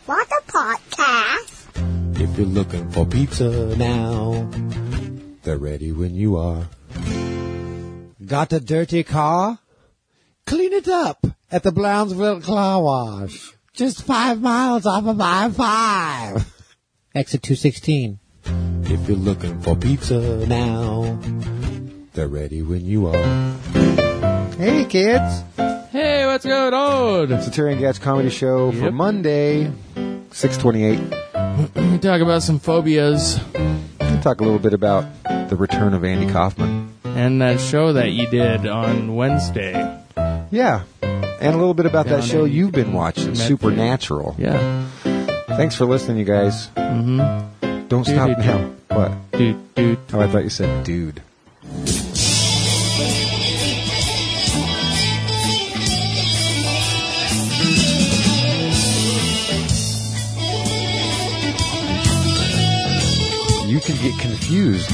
What a podcast. If you're looking for pizza now, they're ready when you are. Got a dirty car? Clean it up at the Brownsville Car Wash. Just 5 miles off of I-5. Exit 216. If you're looking for pizza now, they're ready when you are. Hey, kids. Hey, what's going on? It's the Terry and Gatch Comedy Show for Monday, 6/28. We talk about some phobias. We'll talk a little bit about the return of Andy Kaufman. And that show that you did on Wednesday. Yeah. And a little bit about that show you've been watching, Supernatural. Yeah. Thanks for listening, you guys. Mm-hmm. Don't stop now. What? Dude. Oh, I thought you said dude. You can get confused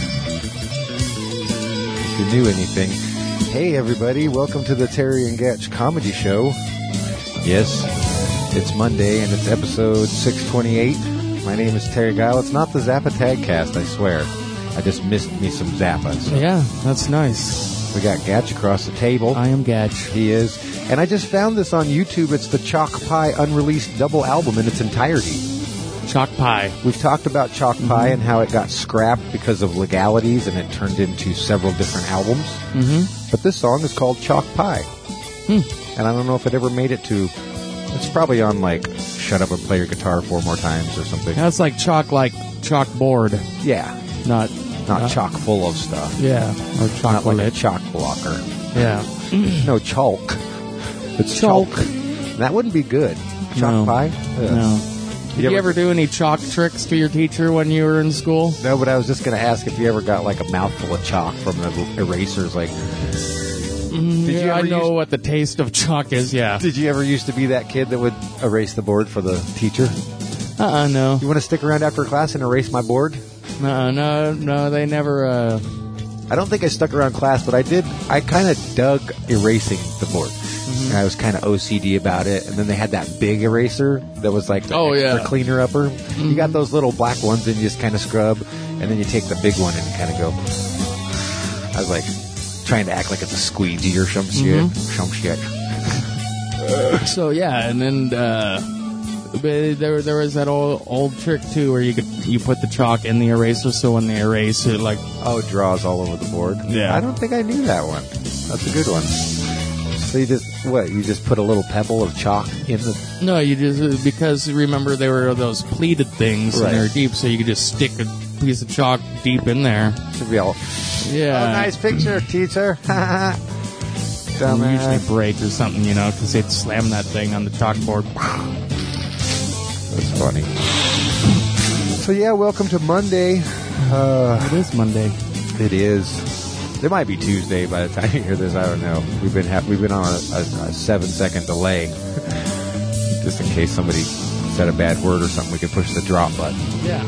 if you knew anything. Hey, everybody. Welcome to the Terry and Gatch Comedy Show. Yes, it's Monday, and it's episode 628. My name is Terry Guile. It's not the Zappa Tag Cast, I swear. I just missed me some Zappas. Yeah, that's nice. We got Gatch across the table. I am Gatch. He is. And I just found this on YouTube. It's the Chalk Pie unreleased double album in its entirety. Chalk Pie. We've talked about Chalk Pie and how it got scrapped because of legalities and it turned into several different albums. Mm-hmm. But this song is called Chalk Pie. And I don't know if it ever made it to... It's probably on, like, Shut Up and Play Your Guitar 4 More Times or something. That's like chalkboard. Yeah. Not chock full of stuff. Yeah. Or chocolate. Not like a chalk blocker. Yeah. No, chalk. It's Chalk. That wouldn't be good. Chalk Pie? Ugh. No. Did you ever do any chalk tricks to your teacher when you were in school? No, but I was just going to ask if you ever got, like, a mouthful of chalk from the erasers, like... I know what the taste of chalk is, yeah. Did you ever used to be that kid that would erase the board for the teacher? No. You want to stick around after class and erase my board? No, they never, I don't think I stuck around class, but I did. I kind of dug erasing the board. And I was kind of OCD about it. And then they had that big eraser that was like the extra cleaner upper. You got those little black ones and you just kind of scrub. And then you take the big one and you kind of go. I was like trying to act like it's a squeegee or some shit. Some shit. So, yeah, and then there was that old trick, too, where you put the chalk in the eraser, so when they erase it, like... Oh, it draws all over the board? Yeah. I don't think I knew that one. That's a good one. So you just put a little pebble of chalk in the... No, you just... Because, remember, they were those pleated things, and they were deep, so you could just stick a piece of chalk deep in there. Should be all... Yeah. Oh, nice picture, teacher. Dumbass. Usually break or something, because they'd slam that thing on the chalkboard. That's funny. So, yeah, welcome to Monday. It is Monday. It is. It might be Tuesday by the time you hear this. I don't know. We've been on a 7-second delay. Just in case somebody said a bad word or something, we could push the drop button. Yeah.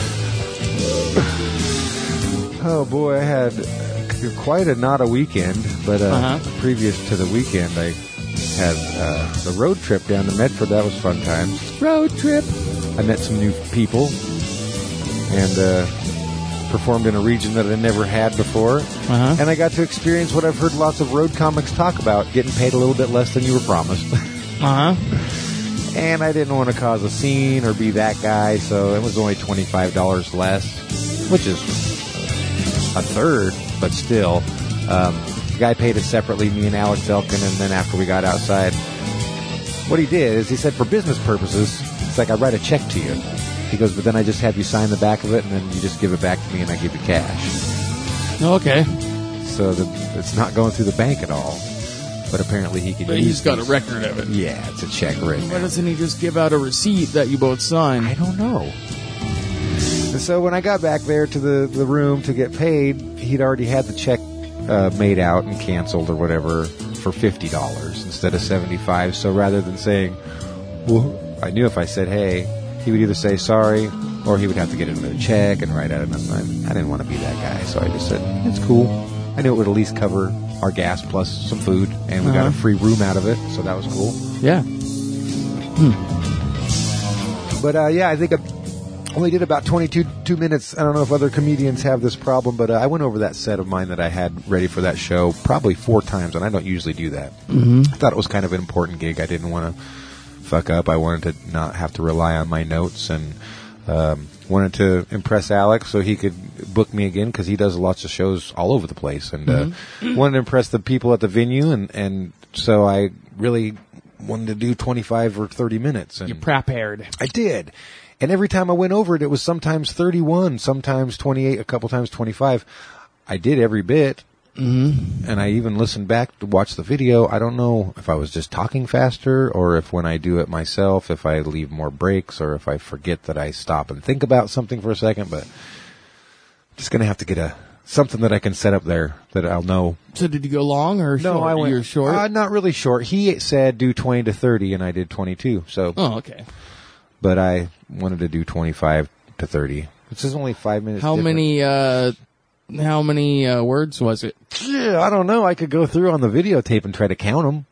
Oh, boy, I had quite a weekend, but previous to the weekend, I had the road trip down to Medford. That was fun times. Road trip. I met some new people and performed in a region that I never had before. And I got to experience what I've heard lots of road comics talk about, getting paid a little bit less than you were promised. And I didn't want to cause a scene or be that guy, so it was only $25 less, which is a third, but still. The guy paid us separately, me and Alex Elkin, and then after we got outside, what he did is he said, for business purposes, it's like I write a check to you. He goes, but then I just have you sign the back of it, and then you just give it back to me, and I give you cash. Okay. So it's not going through the bank at all. But apparently he can use he's got these. A record of it. Yeah, it's a check written. Why doesn't he just give out a receipt that you both sign? I don't know. And so when I got back there to the room to get paid, he'd already had the check made out and canceled or whatever for $50 instead of $75. So rather than saying, well, I knew if I said, hey, he would either say sorry or he would have to get another check and write out another. I didn't want to be that guy, so I just said, it's cool. I knew it would at least cover our gas plus some food, and we got a free room out of it, so that was cool. Yeah. But yeah, I think I only did about 22 minutes. I don't know if other comedians have this problem, but I went over that set of mine that I had ready for that show probably 4 times, and I don't usually do that. I thought it was kind of an important gig. I didn't want to fuck up. I wanted to not have to rely on my notes, and wanted to impress Alex so he could book me again, because he does lots of shows all over the place, and wanted to impress the people at the venue, and so I really wanted to do 25 or 30 minutes. And You prepared. I did. And every time I went over it was sometimes 31, sometimes 28, a couple times 25. I did every bit. And I even listened back to watch the video. I don't know if I was just talking faster, or if when I do it myself, if I leave more breaks, or if I forget that I stop and think about something for a second. But I'm just going to have to get something that I can set up there that I'll know. So did you go long or short? No, I went You're short? not really short. He said do 20 to 30, and I did 22. So, Oh, okay. but I wanted to do 25 to 30. This is only 5 minutes. How different. many words was it? Yeah, I don't know. I could go through on the videotape and try to count them.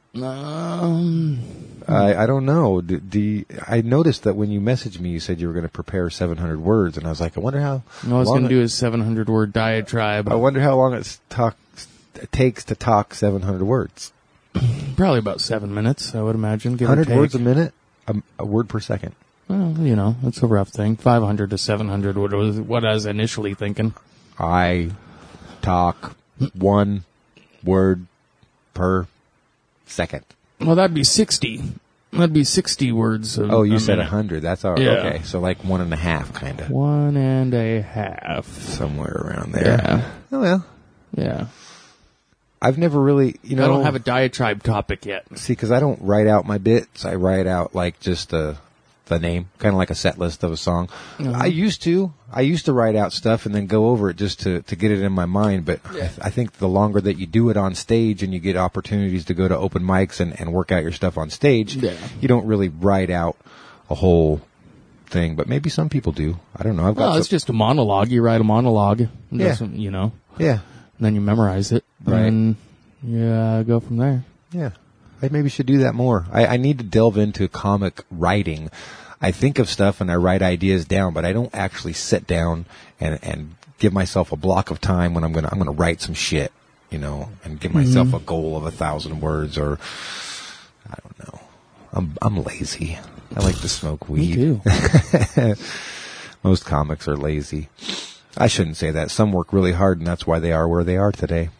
I don't know. I noticed that when you messaged me, you said you were going to prepare 700 words, and I was like, I wonder how. I was going to do a 700-word diatribe. I wonder how long it takes to talk 700 words. Probably about 7 minutes, I would imagine. 100 words a minute, a word per second. Well, it's a rough thing. 500 to 700 was what I was initially thinking. I talk 1 word per second. Well, that'd be 60. That'd be 60 words. Oh, you said minute. 100. That's all right. Yeah. Okay, so like 1.5, kind of. 1.5. Somewhere around there. Yeah. Oh, well. Yeah. I've never really, I don't have a diatribe topic yet. See, because I don't write out my bits. I write out like just the name, kind of like a set list of a song. I used to write out stuff and then go over it just to get it in my mind. But I think the longer that you do it on stage and you get opportunities to go to open mics and work out your stuff on stage, you don't really write out a whole thing. But maybe some people do. I don't know. It's just a monologue. You write a monologue. Yeah. Yeah. And then you memorize it. Right. And you go from there. Yeah. I maybe should do that more. I need to delve into comic writing. I think of stuff and I write ideas down, but I don't actually sit down and give myself a block of time when I'm gonna write some shit, and give myself a goal of 1,000 words, or I don't know. I'm lazy. I like to smoke weed. Me too. Most comics are lazy. I shouldn't say that. Some work really hard, and that's why they are where they are today.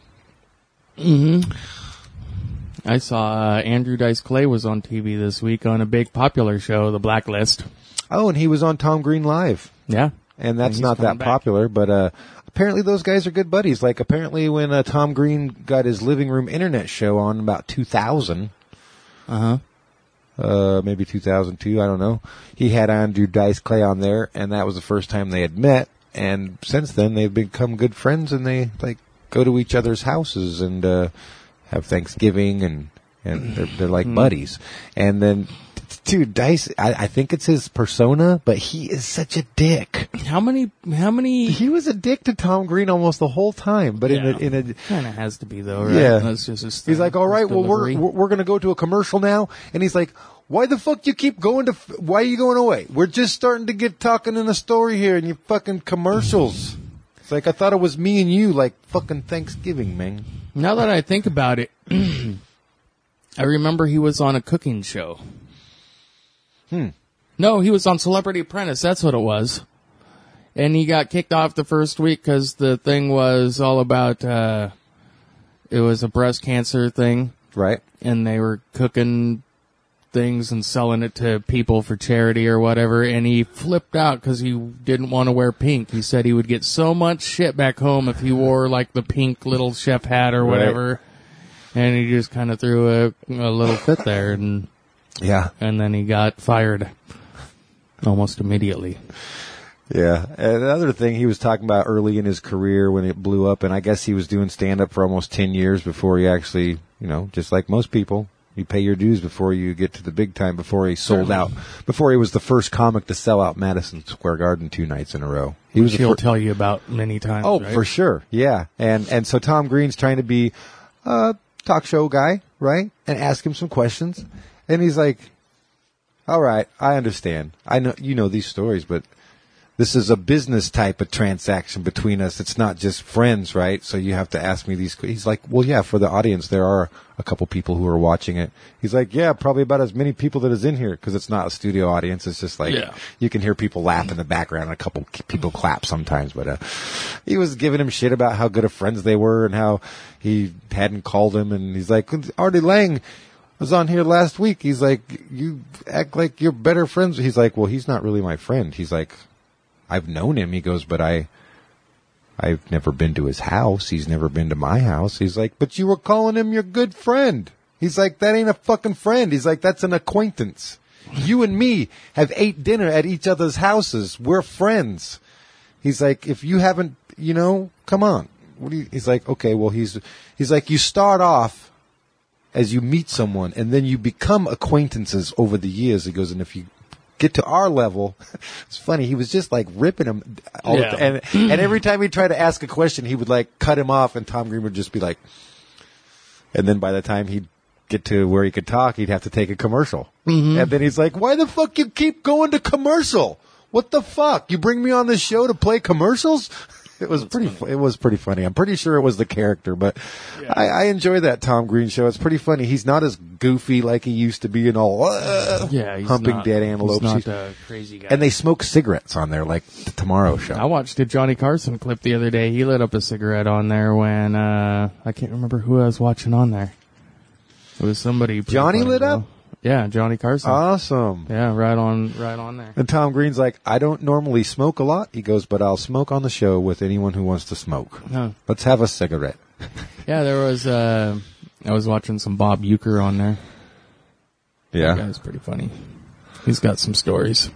I saw Andrew Dice Clay was on TV this week on a big popular show, The Blacklist. Oh, and he was on Tom Green Live. Yeah. And that's he's not that coming back. popular, but apparently those guys are good buddies. Like, apparently when Tom Green got his living room internet show on about 2000, maybe 2002, I don't know, he had Andrew Dice Clay on there, and that was the first time they had met. And since then, they've become good friends, and they go to each other's houses and have Thanksgiving, and they're like buddies. And then, dude, Dice, I think it's his persona, but he is such a dick. How many? He was a dick to Tom Green almost the whole time, but in a kind of has to be though, right? Yeah. That's just his he's like, all right, well, delivery. we're going to go to a commercial now. And he's like, why the fuck you keep going why are you going away? We're just starting to get talking in a story here and you fucking commercials. It's like, I thought it was me and you, like fucking Thanksgiving, man. Now that I think about it, I remember he was on a cooking show. No, he was on Celebrity Apprentice. That's what it was. And he got kicked off the first week because the thing was all about, it was a breast cancer thing. Right. And they were cooking things and selling it to people for charity or whatever. And he flipped out because he didn't want to wear pink. He said he would get so much shit back home if he wore like the pink little chef hat or whatever. Right. And he just kind of threw a little fit there. And then he got fired almost immediately. Yeah. And another thing he was talking about early in his career when it blew up, and I guess he was doing stand-up for almost 10 years before he actually, just like most people, you pay your dues before you get to the big time, before he sold out, before he was the first comic to sell out Madison Square Garden 2 nights in a row. He'll tell you about many times. Oh, right? For sure. Yeah. And so Tom Green's trying to be a talk show guy, right? And ask him some questions. And he's like, All right, I understand. I know you know these stories, but this is a business type of transaction between us. It's not just friends, right? So you have to ask me these. He's like, well, yeah, for the audience, there are a couple people who are watching it. He's like, yeah, probably about as many people that is in here because it's not a studio audience. It's just like you can hear people laugh in the background and a couple people clap sometimes. But he was giving him shit about how good of friends they were and how he hadn't called him. And he's like, Artie Lang was on here last week. He's like, you act like you're better friends. He's like, well, he's not really my friend. He's like, I've known him. He goes, but I've never been to his house. He's never been to my house. He's like, but you were calling him your good friend. He's like, that ain't a fucking friend. He's like, that's an acquaintance. You and me have ate dinner at each other's houses. We're friends. He's like, if you haven't, come on. He's like, okay, well, he's like, you start off as you meet someone and then you become acquaintances over the years. He goes, and if you get to our level, it's funny. He was just like ripping him all the time. And every time he tried to ask a question, he would like cut him off and Tom Green would just be like, and then by the time he'd get to where he could talk, he'd have to take a commercial. Mm-hmm. And then he's like, why the fuck you keep going to commercial? What the fuck? You bring me on this show to play commercials? It was pretty funny. I'm pretty sure it was the character, but I enjoy that Tom Green show. It's pretty funny. He's not as goofy like he used to be and all he's humping not, dead antelopes. He's not a crazy guy. And they smoke cigarettes on there like the Tomorrow Show. I watched a Johnny Carson clip the other day. He lit up a cigarette on there when I can't remember who I was watching on there. It was somebody. Johnny lit up? Yeah, Johnny Carson. Awesome. Yeah, right on there. And Tom Green's like, I don't normally smoke a lot. He goes, but I'll smoke on the show with anyone who wants to smoke. Huh. Let's have a cigarette. Yeah, there was, I was watching some Bob Uecker on there. Yeah. That guy's pretty funny. He's got some stories.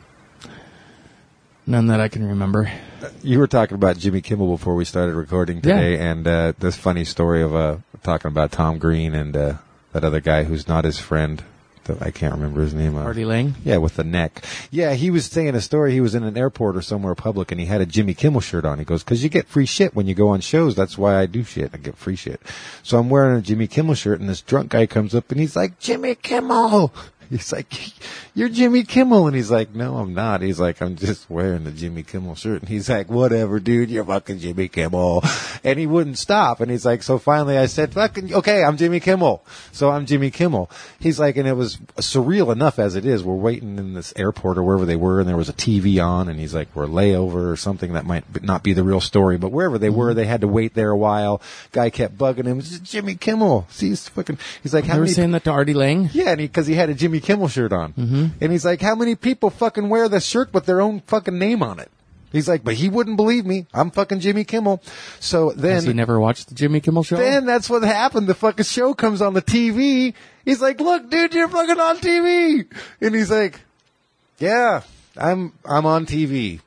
None that I can remember. You were talking about Jimmy Kimmel before we started recording today, and this funny story of talking about Tom Green and that other guy who's not his friend. I can't remember his name. Artie Lang? Yeah, with the neck. Yeah, he was saying a story. He was in an airport or somewhere public, and he had a Jimmy Kimmel shirt on. He goes, because you get free shit when you go on shows. That's why I do shit. I get free shit. So I'm wearing a Jimmy Kimmel shirt, and this drunk guy comes up, and he's like, Jimmy Kimmel. He's like, you're Jimmy Kimmel. And he's like, no, I'm not. He's like, I'm just wearing the Jimmy Kimmel shirt. And he's like, whatever, dude, you're fucking Jimmy Kimmel. And he wouldn't stop. And he's like, so finally I said, fucking, okay, I'm Jimmy Kimmel. So I'm Jimmy Kimmel. He's like, and it was surreal enough as it is. We're waiting in this airport or wherever they were, and there was a TV on, and he's like, we're layover or something that might not be the real story. But wherever they were, they had to wait there a while. Guy kept bugging him. Jimmy Kimmel. See, he's like, how many? saying that to Artie Lang? Yeah, because he had a Jimmy Kimmel shirt on. Mm-hmm. And he's like, how many people fucking wear this shirt with their own fucking name on it? He's like, but he wouldn't believe me. I'm fucking Jimmy Kimmel. So then... Has he never watched the Jimmy Kimmel show? Then that's what happened. The fucking show comes on the TV. He's like, look, dude, you're fucking on TV. And he's like, yeah, I'm on TV.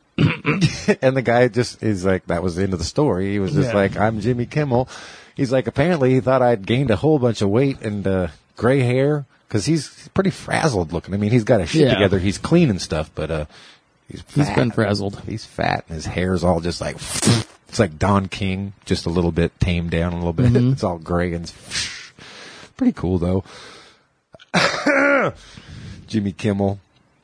And the guy just is like, that was the end of the story. He was just like, I'm Jimmy Kimmel. He's like, apparently he thought I'd gained a whole bunch of weight and gray hair. Because he's pretty frazzled looking. I mean, he's got his shit together. He's clean and stuff, but he's fat. He's been frazzled. He's fat, and his hair's all just like... It's like Don King, just a little bit tamed down a little bit. Mm-hmm. It's all gray and it's pretty cool, though. Jimmy Kimmel.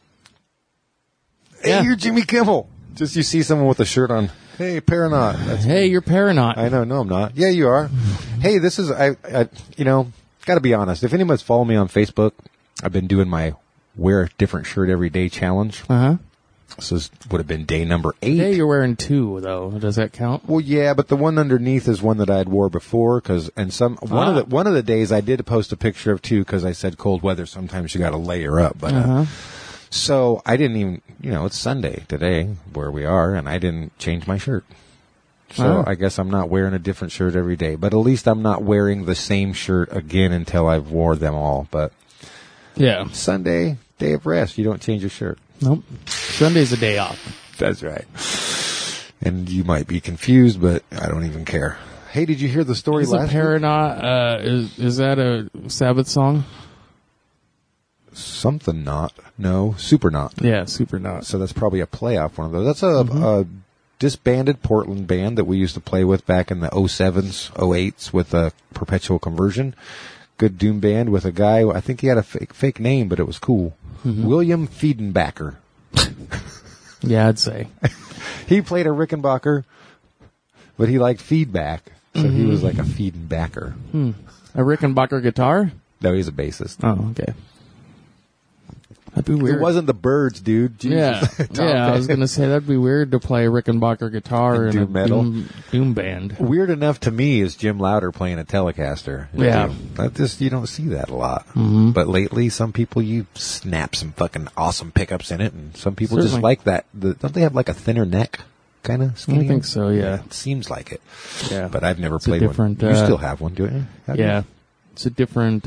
Hey, you're Jimmy Kimmel. Just you see someone with a shirt on. Hey, Paranaut. Hey, you're Paranaut. I know. No, I'm not. Yeah, you are. Hey, this is... Got to be honest. If anyone's following me on Facebook, I've been doing my wear a different shirt every day challenge. Uh-huh. So this would have been day number 8. Today you're wearing 2, though. Does that count? Well, yeah, but the one underneath is one that I had wore before. One of the days I did post a picture of 2 because I said cold weather. Sometimes you got to layer up. But so I didn't even, it's Sunday today where we are, and I didn't change my shirt. So I guess I'm not wearing a different shirt every day. But at least I'm not wearing the same shirt again until I've wore them all. But yeah, Sunday, day of rest. You don't change your shirt. Nope. Sunday's a day off. That's right. And you might be confused, but I don't even care. Hey, did you hear the story last week? Paranaut, is that a Sabbath song? Something not. No, Supernaut. Yeah, Supernaut. So that's probably a playoff one of those. That's a disbanded Portland band that we used to play with back in the 07s, 08s with a Perpetual Conversion. good doom band with a guy. I think he had a fake name, but it was cool. William Friedenbacher. Yeah, I'd say. He played a Rickenbacker, but he liked feedback, so he was like a Friedenbacher. A Rickenbacker guitar? No, he's a bassist. Oh, okay. That'd be weird. It wasn't the Birds, dude. Jesus. Yeah, I was going to say that'd be weird to play a Rickenbacker guitar And in a doom metal. doom band. Weird enough to me is Jim Louder playing a Telecaster. Yeah. That just, you don't see that a lot. But lately, some people, you snap some fucking awesome pickups in it, and some people just Certainly. like that. Don't they have like a thinner neck? Kind of skinny? I think so, yeah. It seems like it. Yeah. But I've never It's a played one. different, You still have one, do you? Have you? Yeah. It's a different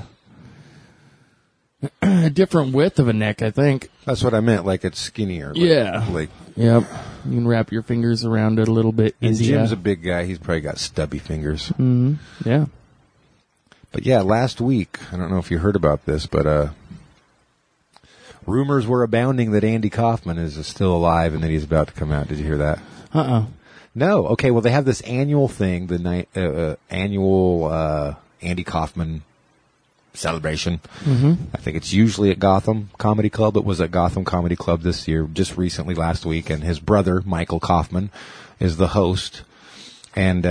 width of a neck, I think. That's what I meant. Like it's skinnier. Like, Yeah. Like, Yep. You can wrap your fingers around it a little bit and easier. Jim's a big guy. He's probably got stubby fingers. Yeah. But yeah, last week, I don't know if you heard about this, but rumors were abounding that Andy Kaufman is still alive and that he's about to come out. Did you hear that? No. Okay. Well, they have this annual thing, the annual Andy Kaufman celebration. I think it's usually at Gotham Comedy Club. It was at Gotham Comedy Club this year, just recently, last week, and his brother, Michael Kaufman, is the host. And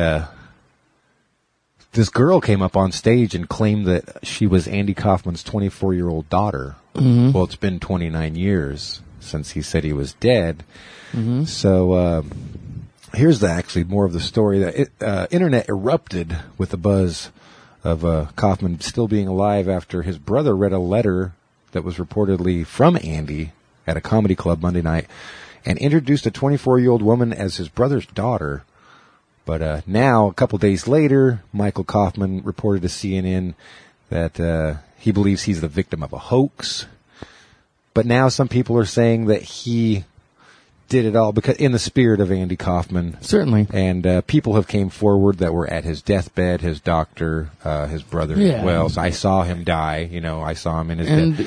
this girl came up on stage and claimed that she was Andy Kaufman's 24-year-old daughter. Well, it's been 29 years since he said he was dead. So here's actually more of the story. The internet erupted with the buzz of Kaufman still being alive after his brother read a letter that was reportedly from Andy at a comedy club Monday night and introduced a 24-year-old woman as his brother's daughter. But now, a couple days later, Michael Kaufman reported to CNN that he believes he's the victim of a hoax. But now some people are saying that he did it all because in the spirit of Andy Kaufman. Certainly. And people have came forward that were at his deathbed, his doctor, his brother as well. So I saw him die. I saw him in his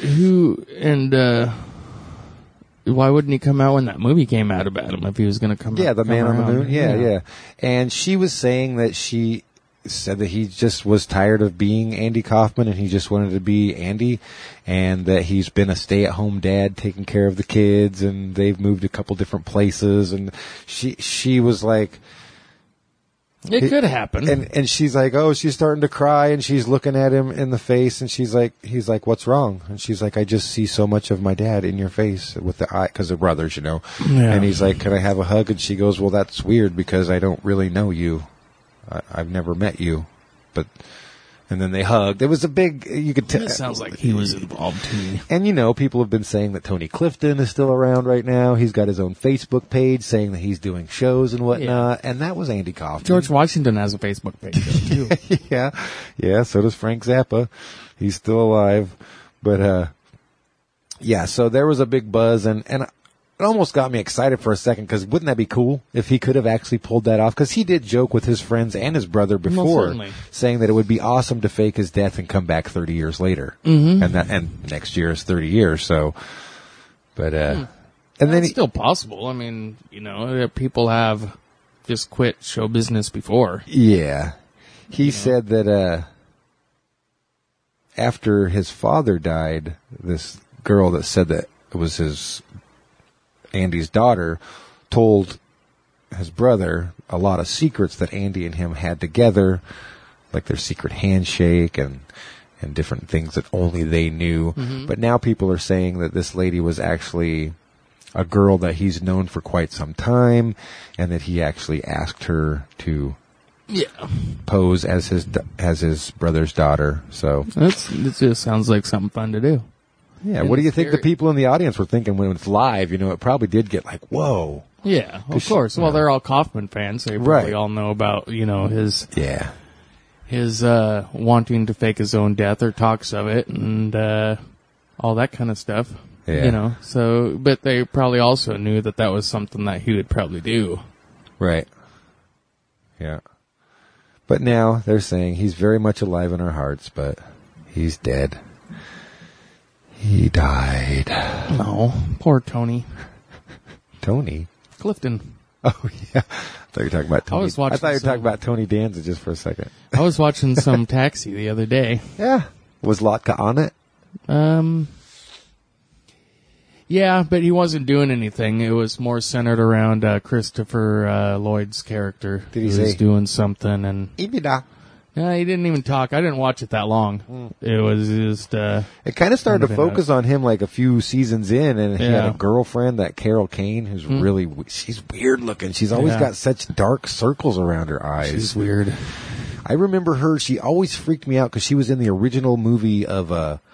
death. Why wouldn't he come out when that movie came out about him if he was going to come out? Yeah, The Man on the around? Moon. Yeah. And she was saying that she said that he just was tired of being Andy Kaufman and he just wanted to be Andy, and that he's been a stay-at-home dad taking care of the kids, and they've moved a couple different places, and she was like, It could happen. and she's like, oh, she's starting to cry, and she's looking at him in the face, and he's like, what's wrong? And she's like, I just see so much of my dad in your face with the eye, because they're brothers, Yeah. And he's like, can I have a hug? And she goes, well, that's weird because I don't really know you. I've never met you, and then they hugged. It was a big, you could tell. It sounds like he was involved too. And people have been saying that Tony Clifton is still around right now. He's got his own Facebook page saying that he's doing shows and whatnot. And that was Andy Kaufman. George Washington has a Facebook page though, too. Yeah. So does Frank Zappa. He's still alive, but so there was a big buzz, and it almost got me excited for a second, because wouldn't that be cool if he could have actually pulled that off? Because he did joke with his friends and his brother before, certainly. saying that it would be awesome to fake his death and come back 30 years later. And next year is 30 years. So, but and then It's still possible. I mean, people have just quit show business before. yeah, he said that after his father died, this girl that said that it was Andy's daughter told his brother a lot of secrets that Andy and him had together, like their secret handshake and different things that only they knew. But now people are saying that this lady was actually a girl that he's known for quite some time, and that he actually asked her to pose as his brother's daughter. So It just sounds like something fun to do. yeah, And what do you it's think the scary. people in the audience were thinking when it's live? It probably did get like, whoa. Yeah, of course. Well, they're all Kaufman fans. They probably Right. all know about, his Yeah. wanting to fake his own death or talks of it and all that kind of stuff. Yeah. So, but they probably also knew that was something that he would probably do. Right. Yeah. But now they're saying he's very much alive in our hearts, but he's dead. He died. Oh, poor Tony Tony. Clifton. Oh, yeah. I thought you were talking about Tony. I was watching I thought you were some- talking about Tony Danza just for a second. I was watching some Taxi the other day. Yeah. Was Lotka on it? Yeah, but he wasn't doing anything. It was more centered around Christopher Lloyd's character. Did he who say- was doing something, and Ibida. no, he didn't even talk. I didn't watch it that long. It was just It kind of started to Kind of focus on him like a few seasons in, and he had Yeah. a girlfriend, that Carol Kane, who's really, she's weird looking. She's always Yeah. got such dark circles around her eyes. she's weird. I remember her, she always freaked me out because she was in the original movie of,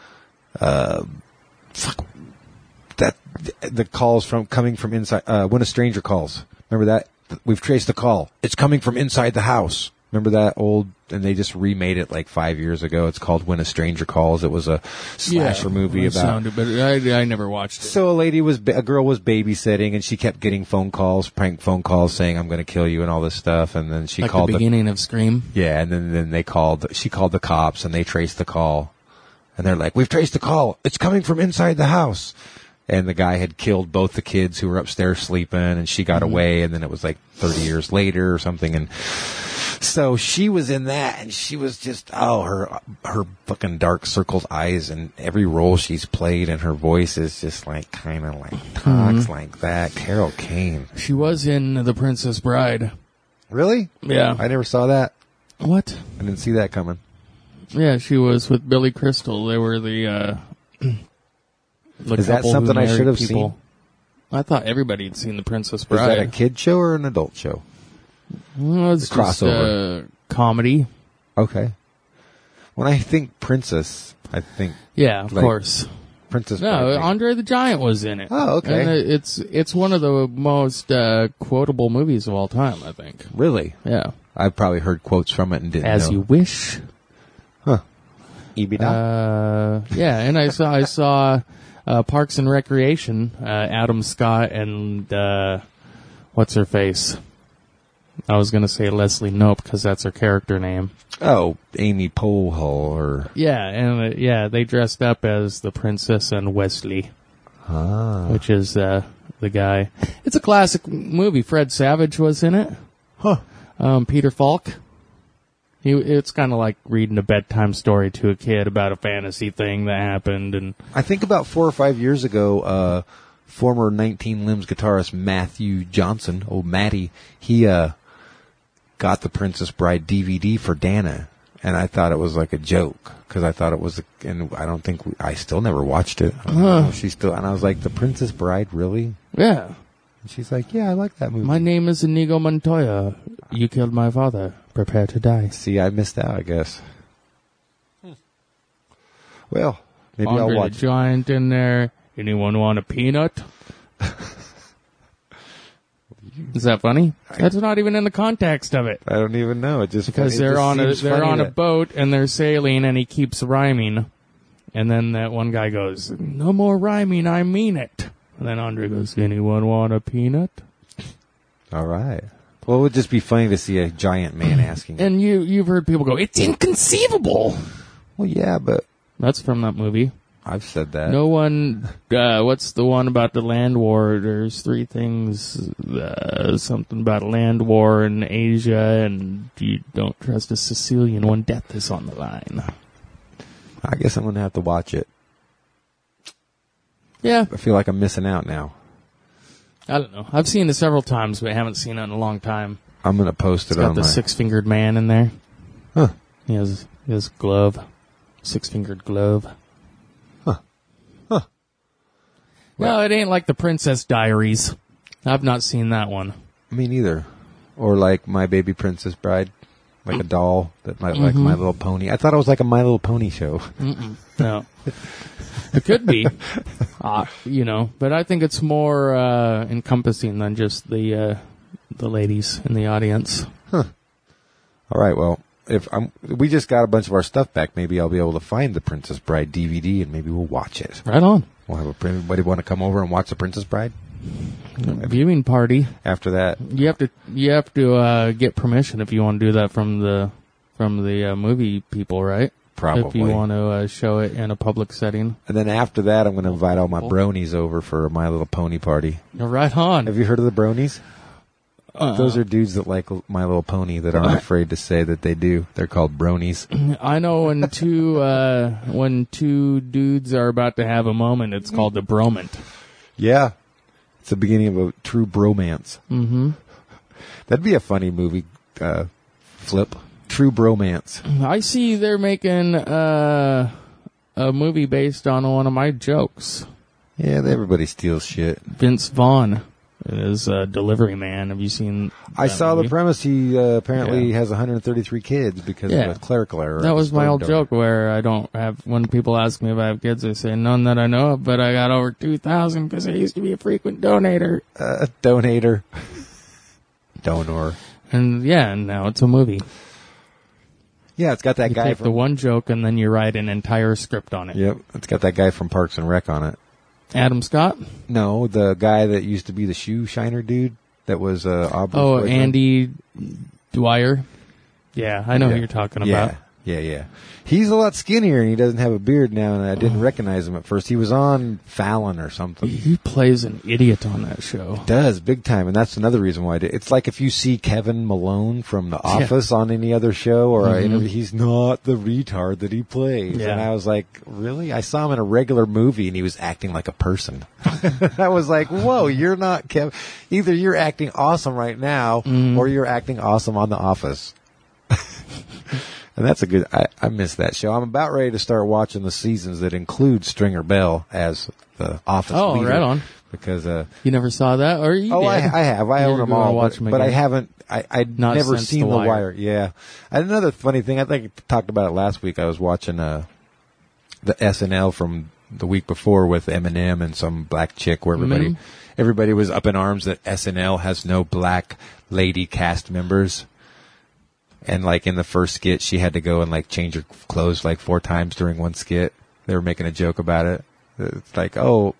the calls coming from inside, When a Stranger Calls. Remember that? We've traced the call. It's coming from inside the house. Remember that old, and they just remade it like 5 years ago. It's called When a Stranger Calls. It was a slasher movie that about. sounded, but I never watched it. So a girl was babysitting, and she kept getting prank phone calls saying, "I'm going to kill you" and all this stuff. And then she Like called the beginning of Scream. yeah, and then she called the cops, and they traced the call. And they're like, "We've traced the call. It's coming from inside the house." And the guy had killed both the kids who were upstairs sleeping, and she got away, and then it was like 30 years later or something. And so she was in that, and she was just, her fucking dark circled eyes, and every role she's played, and her voice is just like, kind of like, talks like that. Carol Kane. She was in The Princess Bride. Really? Yeah. I never saw that. What? I didn't see that coming. Yeah, she was with Billy Crystal. They were the Is that couple who something I married should have people. seen? I thought everybody had seen The Princess Is Bride. that a kid show or an adult show? Well, it's The just crossover. comedy. Okay. When I think princess, I think Yeah, of Like- course. Princess No, Bride. Andre the Giant was in it. Oh, okay. And it's one of the most quotable movies of all time, I think. Really? Yeah. I've probably heard quotes from it and didn't As know. You Wish. Ibida? Yeah, and I saw Parks and Recreation, Adam Scott and what's her face? I was going to say Leslie Knope because that's her character name. Oh, Amy Poehler or Yeah, and they dressed up as the princess and Wesley, which is the guy. It's a classic movie. Fred Savage was in it. Peter Falk. It's kind of like reading a bedtime story to a kid about a fantasy thing that happened, and I think about 4 or 5 years ago, former 19 Limbs guitarist Matthew Johnson, old Matty, he got the Princess Bride DVD for Dana, and I thought it was like a joke because I thought it was, and I don't think I still never watched it. I don't know if she still, and I was like, the Princess Bride, really? yeah. And she's like, yeah, I like that movie. My name is Inigo Montoya. You killed my father. Prepare to die. See, I missed out, I guess. Well, maybe Andre I'll the watch. Giant in there. Anyone want a peanut? Is that funny? That's not even in the context of it. I don't even know. It just Because it they're just on a seems funny that- boat and they're sailing and he keeps rhyming. And then that one guy goes, "No more rhyming, I mean it." And then Andre goes, "Anyone want a peanut?" All right. Well, it would just be funny to see a giant man asking. And you've heard people go, "It's inconceivable." Well, yeah, but That's from that movie. I've said that. No one, what's the one about the land war? There's 3 things, something about a land war in Asia, and you don't trust a Sicilian when death is on the line. I guess I'm going to have to watch it. Yeah, I feel like I'm missing out now. I don't know. I've seen it several times, but I haven't seen it in a long time. I'm going to post it It's got on the my... 6-fingered man in there. Huh. He has his glove. 6-fingered glove. Huh. No, it ain't like the Princess Diaries. I've not seen that one. Me neither. Or like My Baby Princess Bride. Like a doll that might like My Little Pony. I thought it was like a My Little Pony show. No. It could be. But I think it's more encompassing than just the ladies in the audience. All right, well, we just got a bunch of our stuff back, maybe I'll be able to find the Princess Bride DVD and maybe we'll watch it. Right on. We'll have anybody want to come over and watch the Princess Bride? Viewing party. After that, You have to get permission if you want to do that from the movie people, right? probably. If you want to show it in a public setting. And then after that, I'm going to invite all my bronies over for a My Little Pony party. Right on. Have you heard of the bronies? Those are dudes that like My Little Pony that aren't afraid to say that they do. They're called bronies. I know when two dudes are about to have a moment, it's called a bromance. Yeah. It's the beginning of a true bromance. Mm-hmm. That'd be a funny movie, Flip. True bromance. I see they're making a movie based on one of my jokes. Yeah, everybody steals shit. Vince Vaughn is a delivery man. Have you seen I saw movie? the premise. He apparently has 133 kids because of a clerical error. That was my old joke where I don't have, when people ask me if I have kids, I say none that I know of, but I got over 2,000 because I used to be a frequent donator. Donator. Donor. And now it's a movie. Yeah, it's got that You guy take from... the one joke and then you write an entire script on it. Yep, it's got that guy from Parks and Rec on it. Adam Scott? No, the guy that used to be the shoe shiner dude that was Aubrey's Oh, boyfriend. Andy Dwyer? Yeah, I know who you're talking about. Yeah. He's a lot skinnier and he doesn't have a beard now, and I didn't recognize him at first. He was on Fallon or something. He plays an idiot on that show. Does, big time, and that's another reason why I did. It's like if you see Kevin Malone from The Office on any other show or an interview, he's not the retard that he plays. Yeah. And I was like, really? I saw him in a regular movie and he was acting like a person. I was like, whoa, you're not Kevin. Either you're acting awesome right now or you're acting awesome on The Office. And that's a good, I miss that show. I'm about ready to start watching the seasons that include Stringer Bell as the office leader. Oh, right on. Because, you never saw that? Or you did? I have. I own them all, but I haven't, I'd Not never since seen The The Wire. Wire. Yeah. Another funny thing, I think I talked about it last week. I was watching, the SNL from the week before with Eminem and some black chick where everybody was up in arms that SNL has no black lady cast members. And like in the first skit, she had to go and like change her clothes like 4 times during one skit. They were making a joke about it. It's like,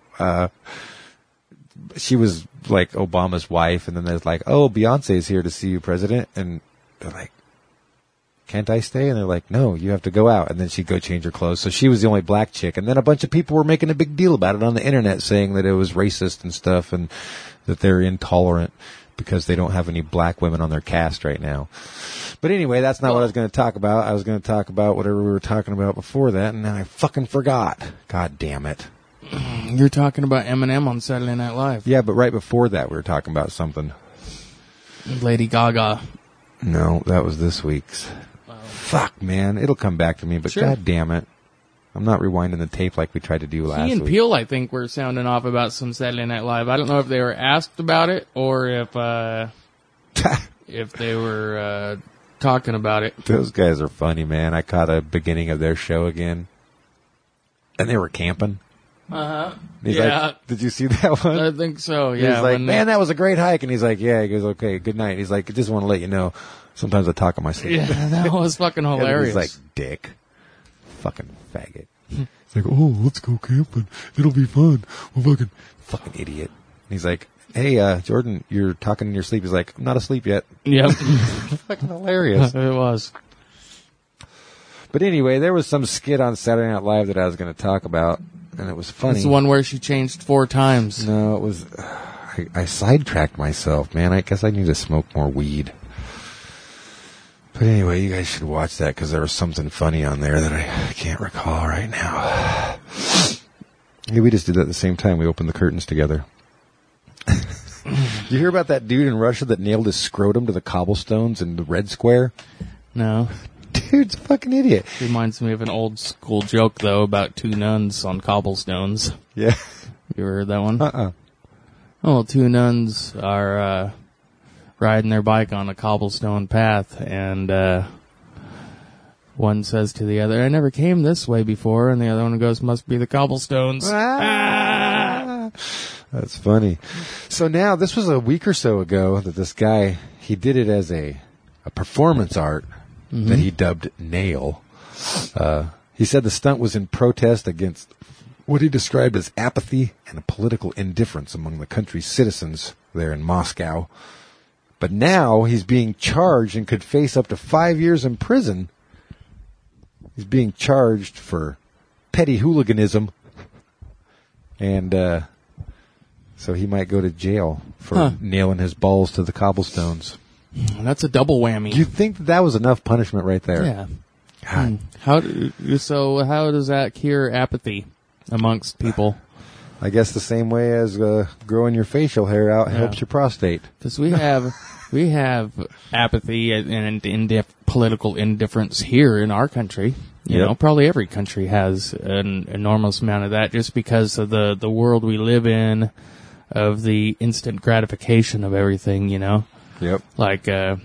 she was like Obama's wife, and then there's like, Beyonce's here to see you, President. And they're like, can't I stay? And they're like, no, you have to go out. And then she'd go change her clothes. So she was the only black chick. And then a bunch of people were making a big deal about it on the internet, saying that it was racist and stuff, and that they're intolerant because they don't have any black women on their cast right now. But anyway, that's not what I was going to talk about. I was going to talk about whatever we were talking about before that, and then I fucking forgot. God damn it. You're talking about Eminem on Saturday Night Live. Yeah, but right before that we were talking about something. Lady Gaga. No, that was this week's. Fuck, man. It'll come back to me, but God damn it. I'm not rewinding the tape like we tried to do last week. Key and Peele, I think, were sounding off about some Saturday Night Live. I don't know if they were asked about it or if they were talking about it. Those guys are funny, man. I caught a beginning of their show again, and they were camping. Uh-huh. He's Yeah. like, did you see that one? I think so, yeah. He's like, man, that was a great hike. And he's like, yeah. He goes, okay, good night. He's like, I just want to let you know, sometimes I talk on my sleep. Yeah, that was fucking hilarious. He's like, dick. Fucking faggot. It's like, oh, let's go camping. It'll be fun. We'll fucking idiot. And he's like, hey, Jordan, you're talking in your sleep. He's like, I'm not asleep yet. Yep. Fucking hilarious. It was. But anyway, there was some skit on Saturday Night Live that I was going to talk about, and it was funny. It's the one where she changed 4 times. No, it was... I sidetracked myself, man. I guess I need to smoke more weed. But anyway, you guys should watch that because there was something funny on there that I can't recall right now. Yeah, we just did that at the same time. We opened the curtains together. You hear about that dude in Russia that nailed his scrotum to the cobblestones in the Red Square? No. Dude's a fucking idiot. Reminds me of an old school joke, though, about 2 nuns on cobblestones. Yeah. You ever heard that one? Uh-uh. Oh, 2 nuns are riding their bike on a cobblestone path, and one says to the other, I never came this way before, and the other one goes, must be the cobblestones. Ah! That's funny. So now, this was a week or so ago that this guy, he did it as a performance art that he dubbed Nail. He said the stunt was in protest against what he described as apathy and a political indifference among the country's citizens there in Moscow. But now he's being charged and could face up to 5 years in prison. He's being charged for petty hooliganism and So he might go to jail for nailing his balls to the cobblestones. That's a double whammy. You'd think that was enough punishment right there. Yeah. God. How does that cure apathy amongst people? I guess the same way as growing your facial hair out helps your prostate. Because we have apathy and political indifference here in our country. You know, probably every country has an enormous amount of that, just because of the world we live in, of the instant gratification of everything. You know. Yep. Like,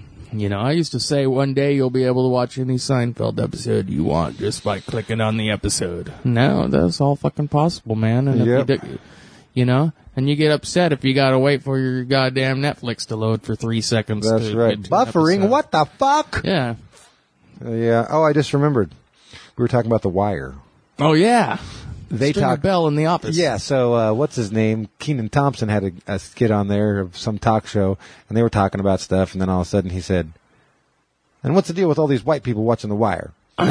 I used to say one day you'll be able to watch any Seinfeld episode you want just by clicking on the episode. No, that's all fucking possible, man. And if you do, and you get upset if you gotta wait for your goddamn Netflix to load for 3 seconds. That's right. Buffering, what the fuck? Yeah. Yeah. Oh, I just remembered. We were talking about The Wire. Oh, yeah. They Stringer Bell in the office. Yeah, so what's his name? Kenan Thompson had a skit on there of some talk show, and they were talking about stuff, and then all of a sudden he said, "And what's the deal with all these white people watching The Wire?"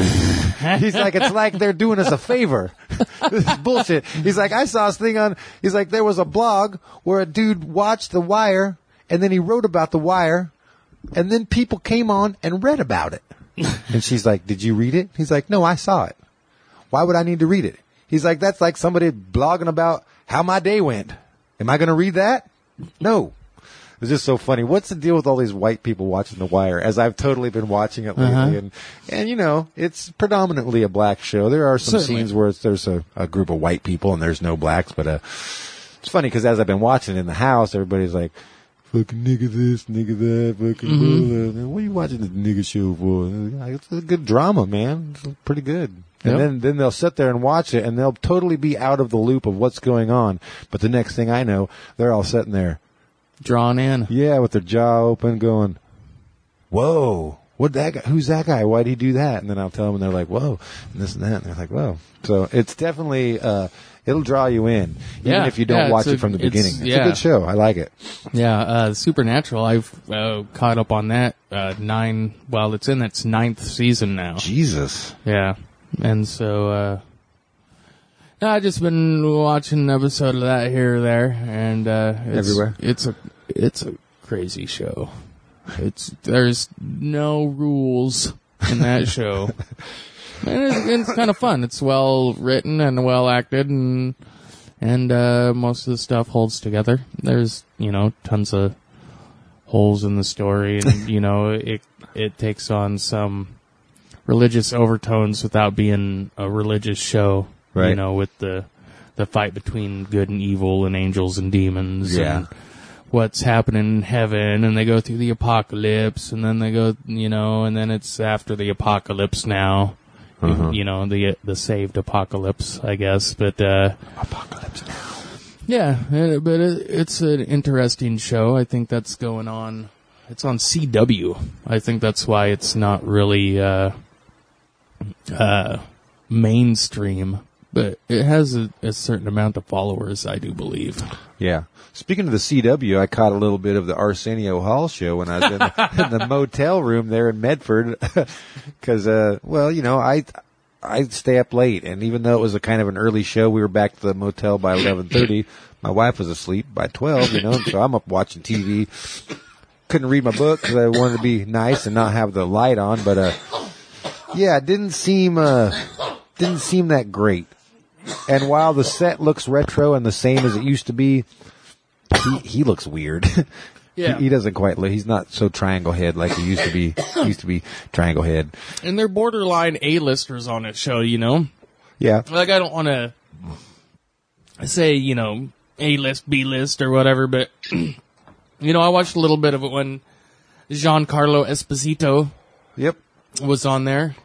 He's like, it's like they're doing us a favor. This is bullshit. He's like, I saw this thing on, he's like, there was a blog where a dude watched The Wire, and then he wrote about The Wire, and then people came on and read about it. And she's like, did you read it? He's like, no, I saw it. Why would I need to read it? He's like, that's like somebody blogging about how my day went. Am I going to read that? No. It's just so funny. What's the deal with all these white people watching The Wire? As I've totally been watching it lately. And it's predominantly a black show. There are some scenes where there's a group of white people and there's no blacks. But it's funny because as I've been watching it in the house, everybody's like, fucking nigga this, nigga that, fucking blah. What are you watching this nigga show for? It's a good drama, man. It's pretty good. And then they'll sit there and watch it, and they'll totally be out of the loop of what's going on. But the next thing I know, they're all sitting there. Drawn in. Yeah, with their jaw open going, whoa, who's that guy? Why'd he do that? And then I'll tell them, and they're like, whoa, and this and that. And they're like, whoa. So it's definitely, it'll draw you in, even if you don't watch it from the beginning. It's a good show. I like it. Yeah, Supernatural, I've caught up on that. It's in its 9th season now. Jesus. Yeah. And so, I've just been watching an episode of that here or there, and everywhere. It's a crazy show. There's no rules in that show, and it's kind of fun. It's well written and well acted, and most of the stuff holds together. There's tons of holes in the story, and it takes on some religious overtones without being a religious show, right? With the fight between good and evil and angels and demons, and what's happening in heaven, and they go through the apocalypse, and then they go, and then it's after the apocalypse now, the saved apocalypse, I guess, but apocalypse now. Yeah, but it's an interesting show. I think that's going on. It's on CW. I think that's why it's not really mainstream, but it has a certain amount of followers, I do believe. Yeah. Speaking of the CW, I caught a little bit of the Arsenio Hall show when I was in the motel room there in Medford. Because, I stay up late, and even though it was a kind of an early show, we were back to the motel by 11:30. My wife was asleep by 12, so I'm up watching TV. Couldn't read my book because I wanted to be nice and not have the light on, but it didn't seem that great. And while the set looks retro and the same as it used to be, he looks weird. Yeah. He doesn't quite look, he's not so triangle head like he used to be. He used to be triangle head. And they're borderline A-listers on that show, Yeah. Like, I don't want to say, A-list, B-list or whatever, but, I watched a little bit of it when Giancarlo Esposito was on there.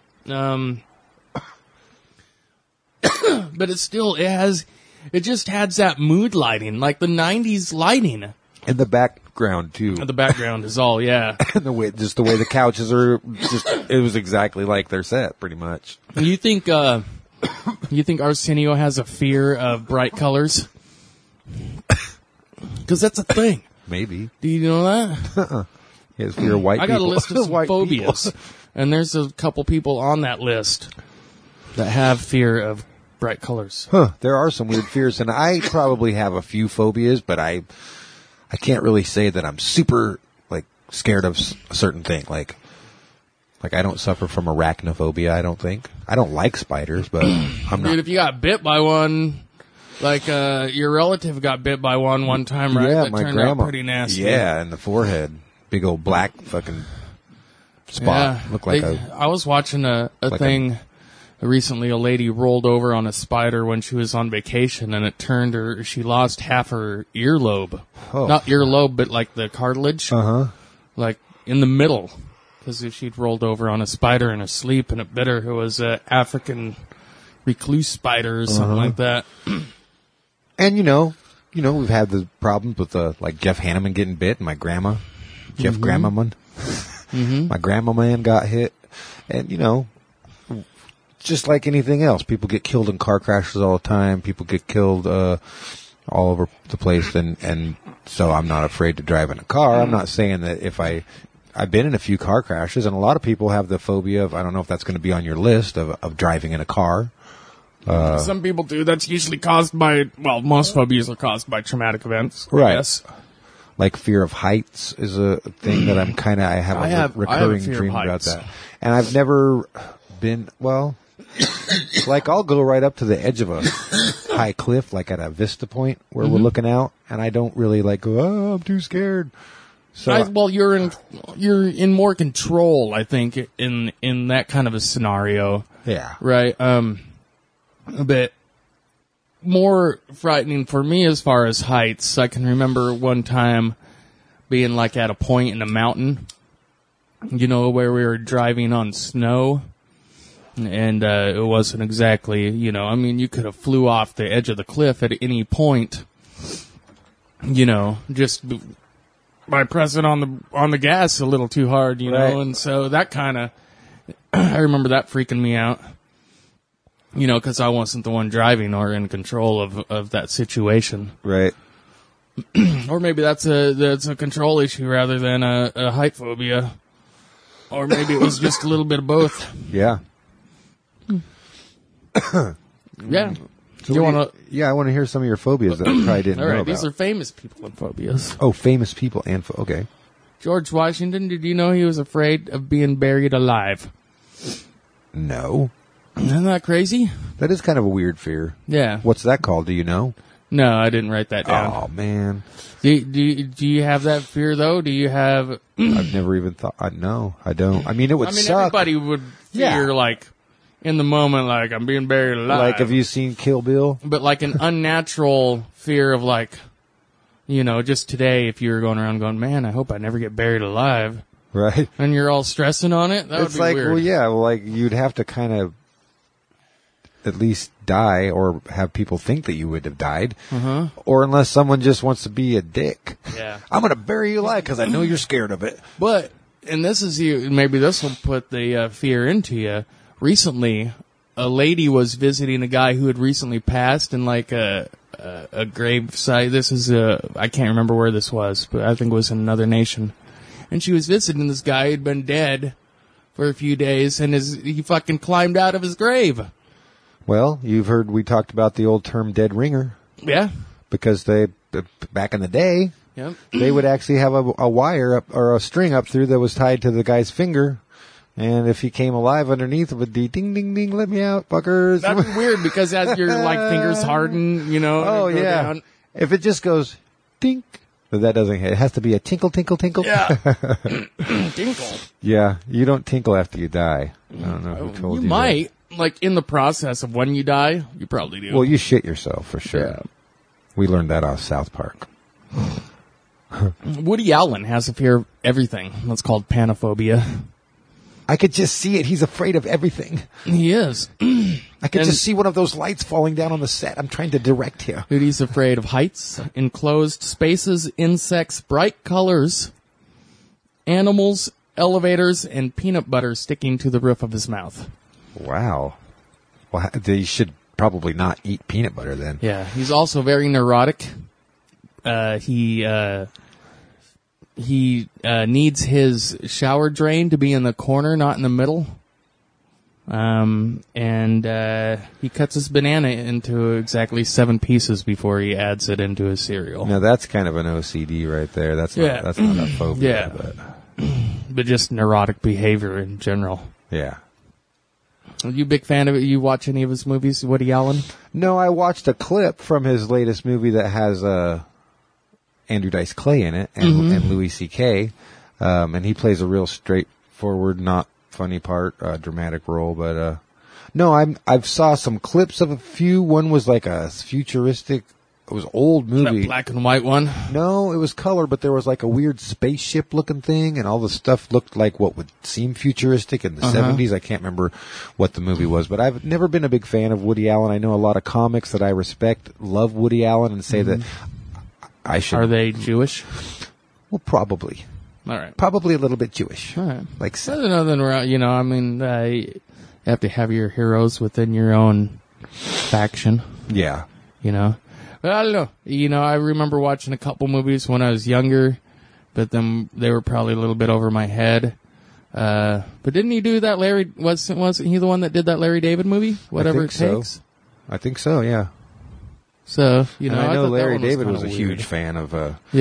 But it just has that mood lighting, like the 90s lighting. And the background, too. The background is all, yeah. And the way the couches are, it was exactly like their set, pretty much. You think Arsenio has a fear of bright colors? Because that's a thing. Maybe. Do you know that? He has fear of white people. I got a list of some phobias. And there's a couple people on that list that have fear of bright colors. Huh, there are some weird fears, and I probably have a few phobias, but I can't really say that I'm super, like, scared of a certain thing. Like I don't suffer from arachnophobia, I don't think. I don't like spiders, but I'm not. Dude, if you got bit by one, like, your relative got bit by one time, right? Yeah, that my turned grandma. out pretty nasty. Yeah, in the forehead. Big old black fucking spot. Yeah. Looked like I was watching a thing recently. A lady rolled over on a spider when she was on vacation, and it turned her. She lost half her earlobe. Oh. Not earlobe, but like the cartilage. Like in the middle. Because if she'd rolled over on a spider in her sleep and it bit her, it was an African recluse spider or something like that. And you know, we've had the problems with like Jeff Hanneman getting bit, and my grandma, Jeff Grandmaman. My grandma man got hit, and just like anything else, people get killed in car crashes all the time. People get killed all over the place, and so I'm not afraid to drive in a car. I'm not saying that if I've been in a few car crashes, and a lot of people have the phobia of, I don't know if that's going to be on your list, of driving in a car. Some people do. That's usually caused by, well, most phobias are caused by traumatic events. Right. Yes. Like fear of heights is a thing that I'm I have a recurring dream about that. And I've never been, well, like I'll go right up to the edge of a high cliff, like at a vista point where we're looking out, and I don't really like go, oh, I'm too scared. So Well, you're in more control, I think, in that kind of a scenario. yeah. Right. A bit more frightening for me as far as heights. I can remember one time being like at a point in a mountain, where we were driving on snow, and it wasn't exactly, you could have flew off the edge of the cliff at any point, just by pressing on the gas a little too hard, Right. and so that kind of, I remember that freaking me out. Because I wasn't the one driving or in control of that situation. Right. Or maybe that's a control issue rather than a height phobia. Or maybe it was just a little bit of both. Yeah. Yeah. So I want to hear some of your phobias that I probably didn't All know right, about. these are famous people and phobias. Oh, famous people and okay. George Washington, did you know he was afraid of being buried alive? No. Isn't that crazy? That is kind of a weird fear. Yeah. What's that called? Do you know? No, I didn't write that down. Oh, man. Do you have that fear, though? Do you have... I've never even thought. No, I don't. I mean, it would suck. Everybody would fear, like, in the moment, like, I'm being buried alive. Like, have you seen Kill Bill? But, like, an unnatural fear of, like, just today, if you were going around going, man, I hope I never get buried alive. Right. And you're all stressing on it? That would be like, weird. well, yeah, like, you'd have to kind of at least die or have people think that you would have died. Or unless someone just wants to be a dick. Yeah. I'm going to bury you alive because I know you're scared of it. But, and this is maybe this will put the fear into you. Recently, a lady was visiting a guy who had recently passed in like a grave site. This is I can't remember where this was, but I think it was in another nation. And she was visiting this guy who'd been dead for a few days, and he fucking climbed out of his grave. Well, you've heard we talked about the old term dead ringer. Yeah. Because back in the day, Yep. they would actually have a wire up, or a string up through that was tied to the guy's finger. And if he came alive underneath, it would be ding, ding, ding, let me out, fuckers. That'd be weird because as your like fingers harden, Oh, and go yeah. down. If it just goes tink, but that doesn't hit. It has to be a tinkle, tinkle, tinkle. Yeah. Tinkle. Yeah, you don't tinkle after you die. I don't know who told you. You might. Like, in the process of when you die, you probably do. Well, you shit yourself, for sure. Yeah. We learned that off South Park. Woody Allen has a fear of everything. That's called panophobia. I could just see it. He's afraid of everything. He is. I could And- just see one of those lights falling down on the set. I'm trying to direct here. Woody's afraid of heights, enclosed spaces, insects, bright colors, animals, elevators, and peanut butter sticking to the roof of his mouth. Wow. Well, they should probably not eat peanut butter then. Yeah, he's also very neurotic. He needs his shower drain to be in the corner, not in the middle. And he cuts his banana into exactly 7 pieces before he adds it into his cereal. Now that's kind of an OCD right there. That's not a phobia. But just neurotic behavior in general. Yeah. Are you a big fan of it? You watch any of his movies, Woody Allen? No, I watched a clip from his latest movie that has Andrew Dice Clay in it and Louis C.K. And he plays a real straightforward, not funny part, dramatic role. But no, I've saw some clips of a few. One was like a futuristic. It was old movie. That black and white one? No, it was color, but there was like a weird spaceship looking thing, and all the stuff looked like what would seem futuristic in the 70s. I can't remember what the movie was, but I've never been a big fan of Woody Allen. I know a lot of comics that I respect love Woody Allen and say that I should. Are they Jewish? Well, probably. All right. Probably a little bit Jewish. All right. Like, There's nothing wrong, I mean, you have to have your heroes within your own faction, yeah. But I don't know. I remember watching a couple movies when I was younger, but then they were probably a little bit over my head. But didn't he do that wasn't he the one that did that Larry David movie? Whatever It Takes? I think so, yeah. So, And I know Larry David was a huge fan of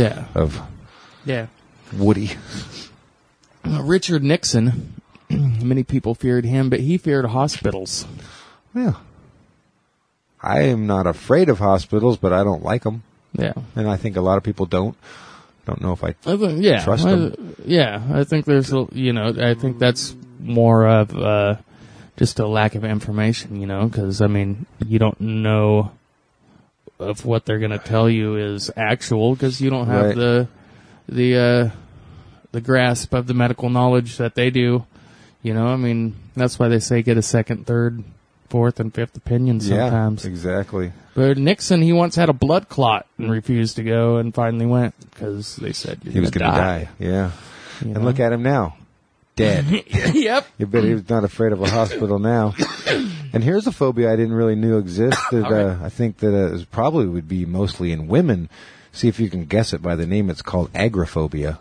Woody. Richard Nixon, many people feared him, but he feared hospitals. Yeah. I am not afraid of hospitals, but I don't like them. Yeah. And I think a lot of people don't. Don't know if I think, trust them. I think there's, I think that's more of just a lack of information, because, I mean, you don't know if what they're going to tell you is actual, because you don't have the grasp of the medical knowledge that they do. I mean, that's why they say get a second, third, fourth, and fifth opinion sometimes. Yeah, exactly. But Nixon, he once had a blood clot and refused to go and finally went because they said he was going to die. Yeah. And look at him now. Dead. Yep. You bet he's not afraid of a hospital now. And here's a phobia I didn't really knew existed. I think that it probably would be mostly in women. See if you can guess it by the name. It's called agoraphobia.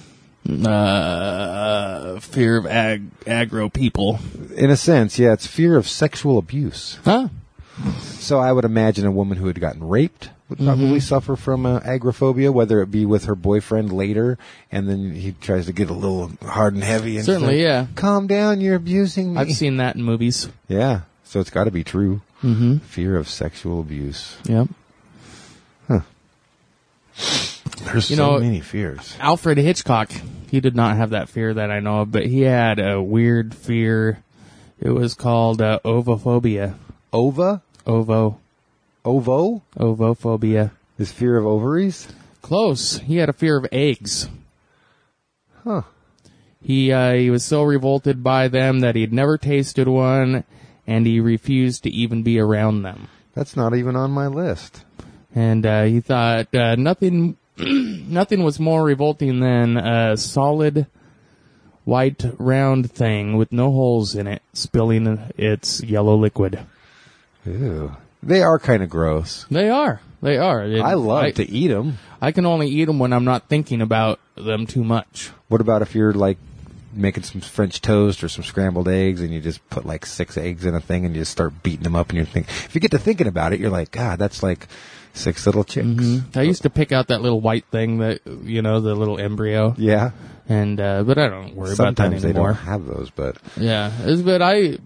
Fear of aggro people. In a sense, yeah, it's fear of sexual abuse. Huh? So I would imagine a woman who had gotten raped would probably suffer from agoraphobia, whether it be with her boyfriend later, and then he tries to get a little hard and heavy. And certainly, yeah. Calm down, you're abusing me. I've seen that in movies. Yeah, so it's got to be true. Mm-hmm. Fear of sexual abuse. Yep. Huh. There's so many fears. Alfred Hitchcock, he did not have that fear that I know of, but he had a weird fear. It was called ovophobia. Ova? Ovo. Ovo? Ovophobia. His fear of ovaries? Close. He had a fear of eggs. Huh. He was so revolted by them that he'd never tasted one, and he refused to even be around them. That's not even on my list. And he thought nothing was more revolting than a solid, white, round thing with no holes in it spilling its yellow liquid. Ew. They are kind of gross. They are. I love to eat them. I can only eat them when I'm not thinking about them too much. What about if you're like making some French toast or some scrambled eggs and you just put like 6 eggs in a thing and you just start beating them up and you're thinking, if you get to thinking about it, you're like, God, that's like 6 little chicks. Mm-hmm. I used to pick out that little white thing that, the little embryo. Yeah. And, but I don't worry about that anymore. Sometimes they don't have those, but. Yeah. But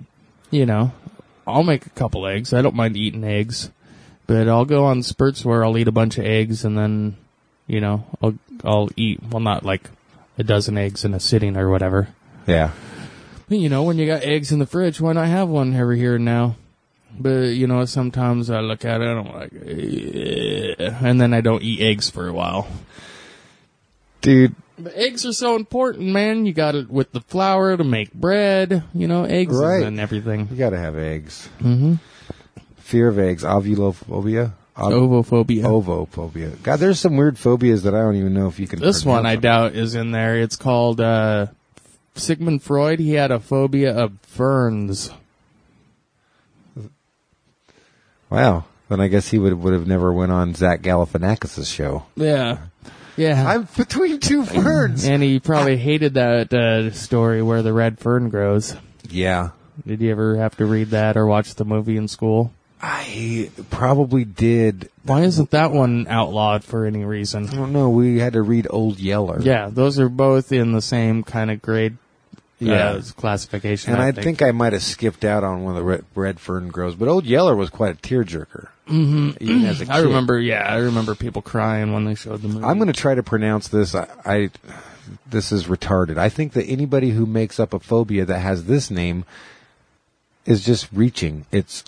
I'll make a couple eggs. I don't mind eating eggs. But I'll go on spurts where I'll eat a bunch of eggs and then, I'll eat, well, not like a dozen eggs in a sitting or whatever. Yeah. But, when you got eggs in the fridge, why not have one every here and now? But, sometimes I look at it and I'm like, and then I don't eat eggs for a while. Dude. But eggs are so important, man. You got it with the flour to make bread. Eggs and everything. You got to have eggs. Mm-hmm. Fear of eggs. Ovulophobia. Ovophobia. Ovophobia. God, there's some weird phobias that I don't even know if you can This one I them. doubt is in there. It's called Sigmund Freud. He had a phobia of ferns. Wow. Then I guess he would have never went on Zach Galifianakis' show. Yeah. Yeah. I'm between 2 ferns. And he probably hated that story where the red fern grows. Yeah. Did you ever have to read that or watch the movie in school? I probably did. Why isn't that one outlawed for any reason? I don't know. We had to read Old Yeller. Yeah, those are both in the same kind of grade classification. And I think I might have skipped out on one of the Red Fern Groves, but Old Yeller was quite a tearjerker. Mm-hmm. Even as a kid. I remember people crying when they showed the movie. I'm going to try to pronounce this. This is retarded. I think that anybody who makes up a phobia that has this name is just reaching. It's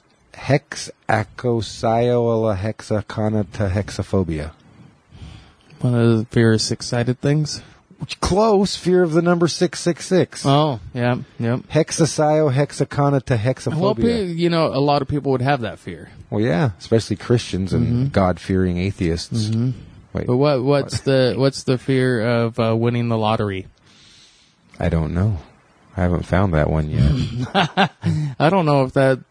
hexacosyolohexaconatahexaphobia. One of the fear of six-sided things? Close. Fear of the number 666. Oh, yeah, yep. Hexacyohexaconatahexaphobia. Well, a lot of people would have that fear. Well, yeah, especially Christians and God-fearing atheists. Mm-hmm. Wait, but what's the fear of winning the lottery? I don't know. I haven't found that one yet. I don't know if that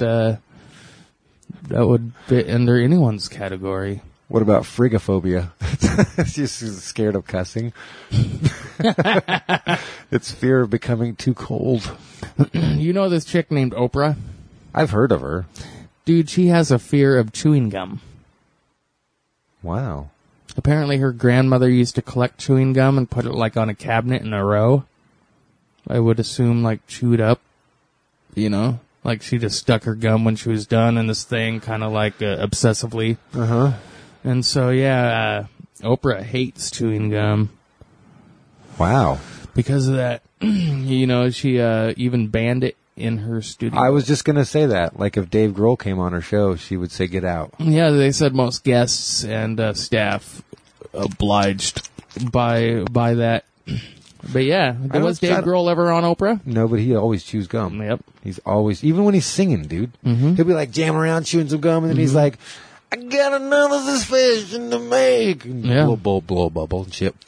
would fit under anyone's category. What about frigophobia? It's just scared of cussing. It's fear of becoming too cold. You know this chick named Oprah? I've heard of her. Dude, she has a fear of chewing gum. Wow. Apparently her grandmother used to collect chewing gum and put it like on a cabinet in a row. I would assume like chewed up, like she just stuck her gum when she was done in this thing kind of like obsessively. Uh-huh. And so, Oprah hates chewing gum. Wow. Because of that, she even banned it in her studio. I was just going to say that. Like if Dave Grohl came on her show, she would say, get out. Yeah, they said most guests and staff obliged by that. But yeah, was Dave Grohl ever on Oprah? No, but he always chews gum. Yep. He's always, even when he's singing, dude, he'll be like jamming around chewing some gum, and then he's like, I got another suspicion to make. And blow bubble and shit.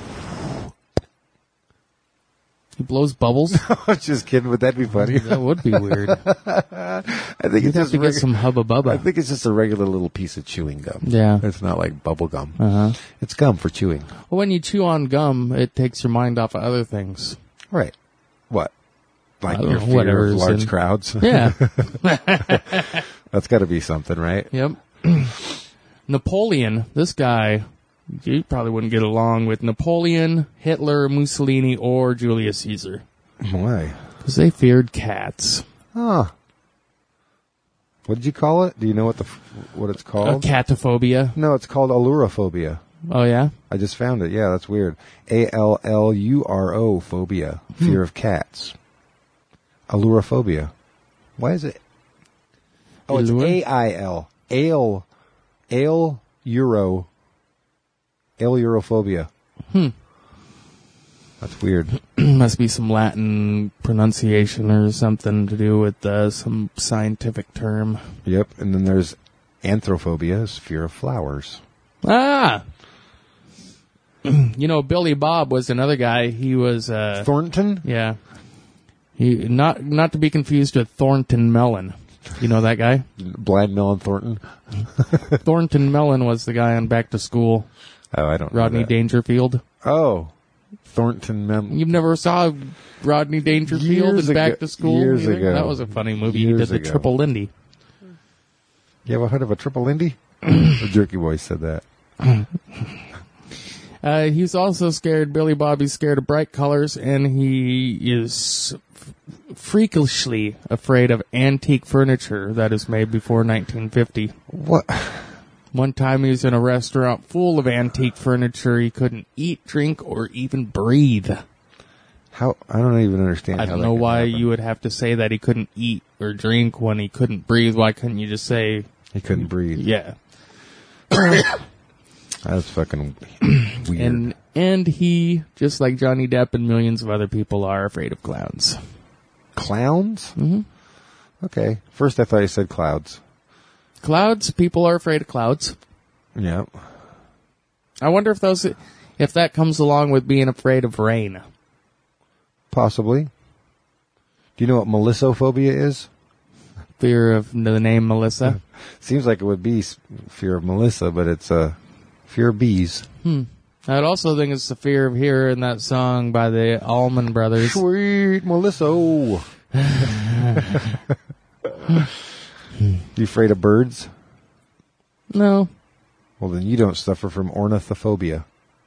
He blows bubbles? I was just kidding, but that'd be funny. That would be weird. I think You'd have to get some Hubba Bubba. I think it's just a regular little piece of chewing gum. Yeah. It's not like bubble gum. Uh-huh. It's gum for chewing. Well, when you chew on gum, it takes your mind off of other things. Right. What? Like your fear of large crowds? Yeah. That's got to be something, right? Yep. Napoleon, this guy, you probably wouldn't get along with Napoleon, Hitler, Mussolini, or Julius Caesar. Why? Because they feared cats. Huh. What did you call it? Do you know what it's called? Catophobia. No, it's called allurophobia. Oh, yeah? I just found it. Yeah, that's weird. ALLURO phobia. Fear of cats. Allurophobia. Why is it? Oh, it's AIL. Allurophobia. That's weird. Must be some Latin pronunciation or something to do with some scientific term. Yep. And then there's anthrophobia, is fear of flowers. Ah! Billy Bob was another guy. He was Thornton? Yeah. He not to be confused with Thornton Mellon. You know that guy? Blind Melon Thornton? Thornton Mellon was the guy on Back to School. Oh, I don't know. Rodney that. Dangerfield. Oh. Thornton Mellon. You've never saw Rodney Dangerfield in Back to School? Years ago. That was a funny movie. He did the Triple Lindy. You ever heard of a Triple Lindy? The Jerky Boys said that. He's also scared. Billy Bobby's scared of bright colors, and he is freakishly afraid of antique furniture that is made before 1950. What? One time he was in a restaurant full of antique furniture. He couldn't eat, drink, or even breathe. How? I don't even understand. I don't know why you would have to say that he couldn't eat or drink when he couldn't breathe. Why couldn't you just say he couldn't breathe? Yeah. That's fucking weird. And he, just like Johnny Depp and millions of other people, are afraid of clowns. Clowns? Mm-hmm. Okay. First I thought you said clouds. Clouds? People are afraid of clouds. Yep. I wonder if that comes along with being afraid of rain. Possibly. Do you know what melissophobia is? Fear of the name Melissa? Seems like it would be fear of Melissa, but it's fear of bees. I'd also think it's the fear of hearing that song by the Allman Brothers. Sweet Melissa. You afraid of birds? No. Well, then you don't suffer from ornithophobia.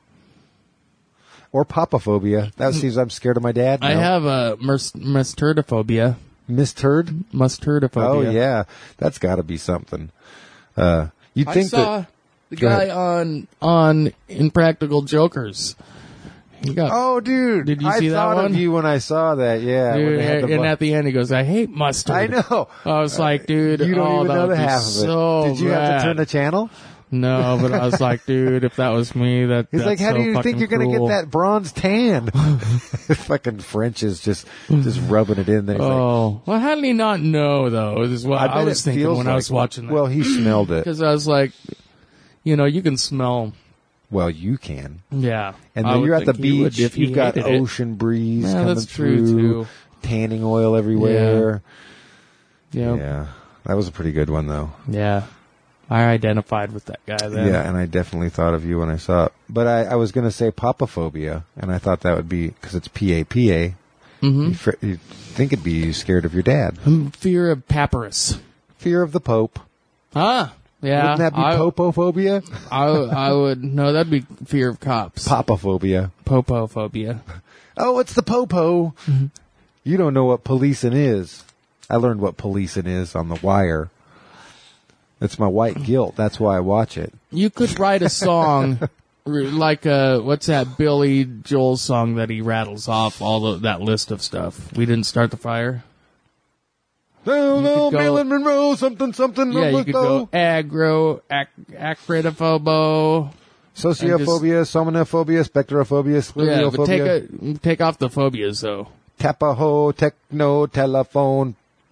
Or papaphobia. That seems I'm scared of my dad. I No. have a musturdophobia. Misturd? Musturdophobia. Oh, yeah. That's got to be something. You'd I think saw that... the Go guy ahead. on Impractical Jokers. He got Oh, dude. Did you see I that thought one? of you when I saw that, yeah. when dude, they had the and bu- at the end he goes, "I hate mustard." I know. I was like, dude, You don't even that know would the be half of it. so Did you have to rad. turn the channel? No, but I was like, dude, if that was me, He's that's like, how so do you think fucking you're going to cool. get that bronze tan? Fucking French is just rubbing it in there. He's like, Oh, well, how did he not know though? Is what I bet was it thinking feels when I was like- watching that. Well, he smelled it. Because I was like, you can smell. Well, you can. Yeah, And I then would you're at the think he would beach. if he You've got hated it. ocean breeze Yeah, coming that's true, through. too. Tanning oil everywhere. Yeah, Yeah. That was a pretty good one, though. yeah. I identified with that guy then. Yeah, and I definitely thought of you when I saw it. But I was going to say papaphobia, and I thought that would be, because it's P-A-P-A, you'd think it'd be scared of your dad. Fear of papyrus. Fear of the Pope. Ah, yeah. Wouldn't that be popophobia? I would no, that'd be fear of cops. Papaphobia. Popophobia. Oh, it's the popo. You don't know what policing is. I learned what policing is on The Wire. It's my white guilt. That's why I watch it. You could write a song like what's that Billy Joel song that he rattles off that list of stuff. We didn't start the fire. No, no, could go- Marilyn Monroe, something, something. Yeah, you could go aggro, acridophobo. Sociophobia, somnophobia, spectrophobia, Yeah, but sclerophobia, take off the phobias though. tapaho, techno, telephone.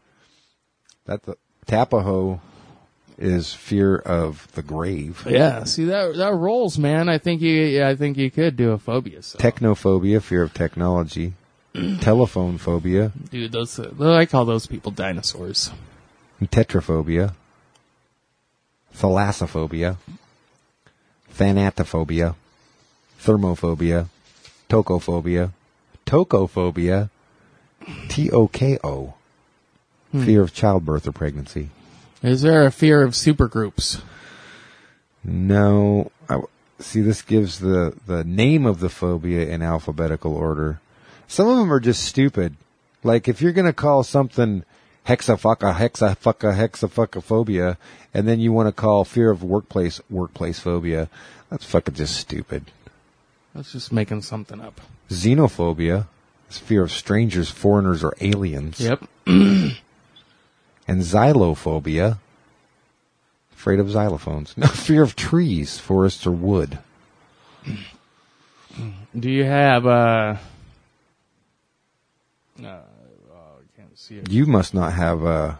Tapaho is fear of the grave. Yeah, see that rolls, man. I think you could do a phobia song. Technophobia, fear of technology. Telephone phobia. Dude, I call those people dinosaurs. Tetraphobia. Thalassophobia. Thanatophobia. Thermophobia. Tocophobia. Tocophobia. T-O-K-O. Fear of childbirth or pregnancy. Is there a fear of supergroups? No. See, this gives the name of the phobia in alphabetical order. Some of them are just stupid. Like, if you're going to call something hexafuckaphobia, and then you want to call fear of workplace phobia, that's fucking just stupid. That's just making something up. Xenophobia is fear of strangers, foreigners, or aliens. Yep. And xylophobia, afraid of xylophones. No, fear of trees, forests, or wood. Do you have I can't see it. You must not have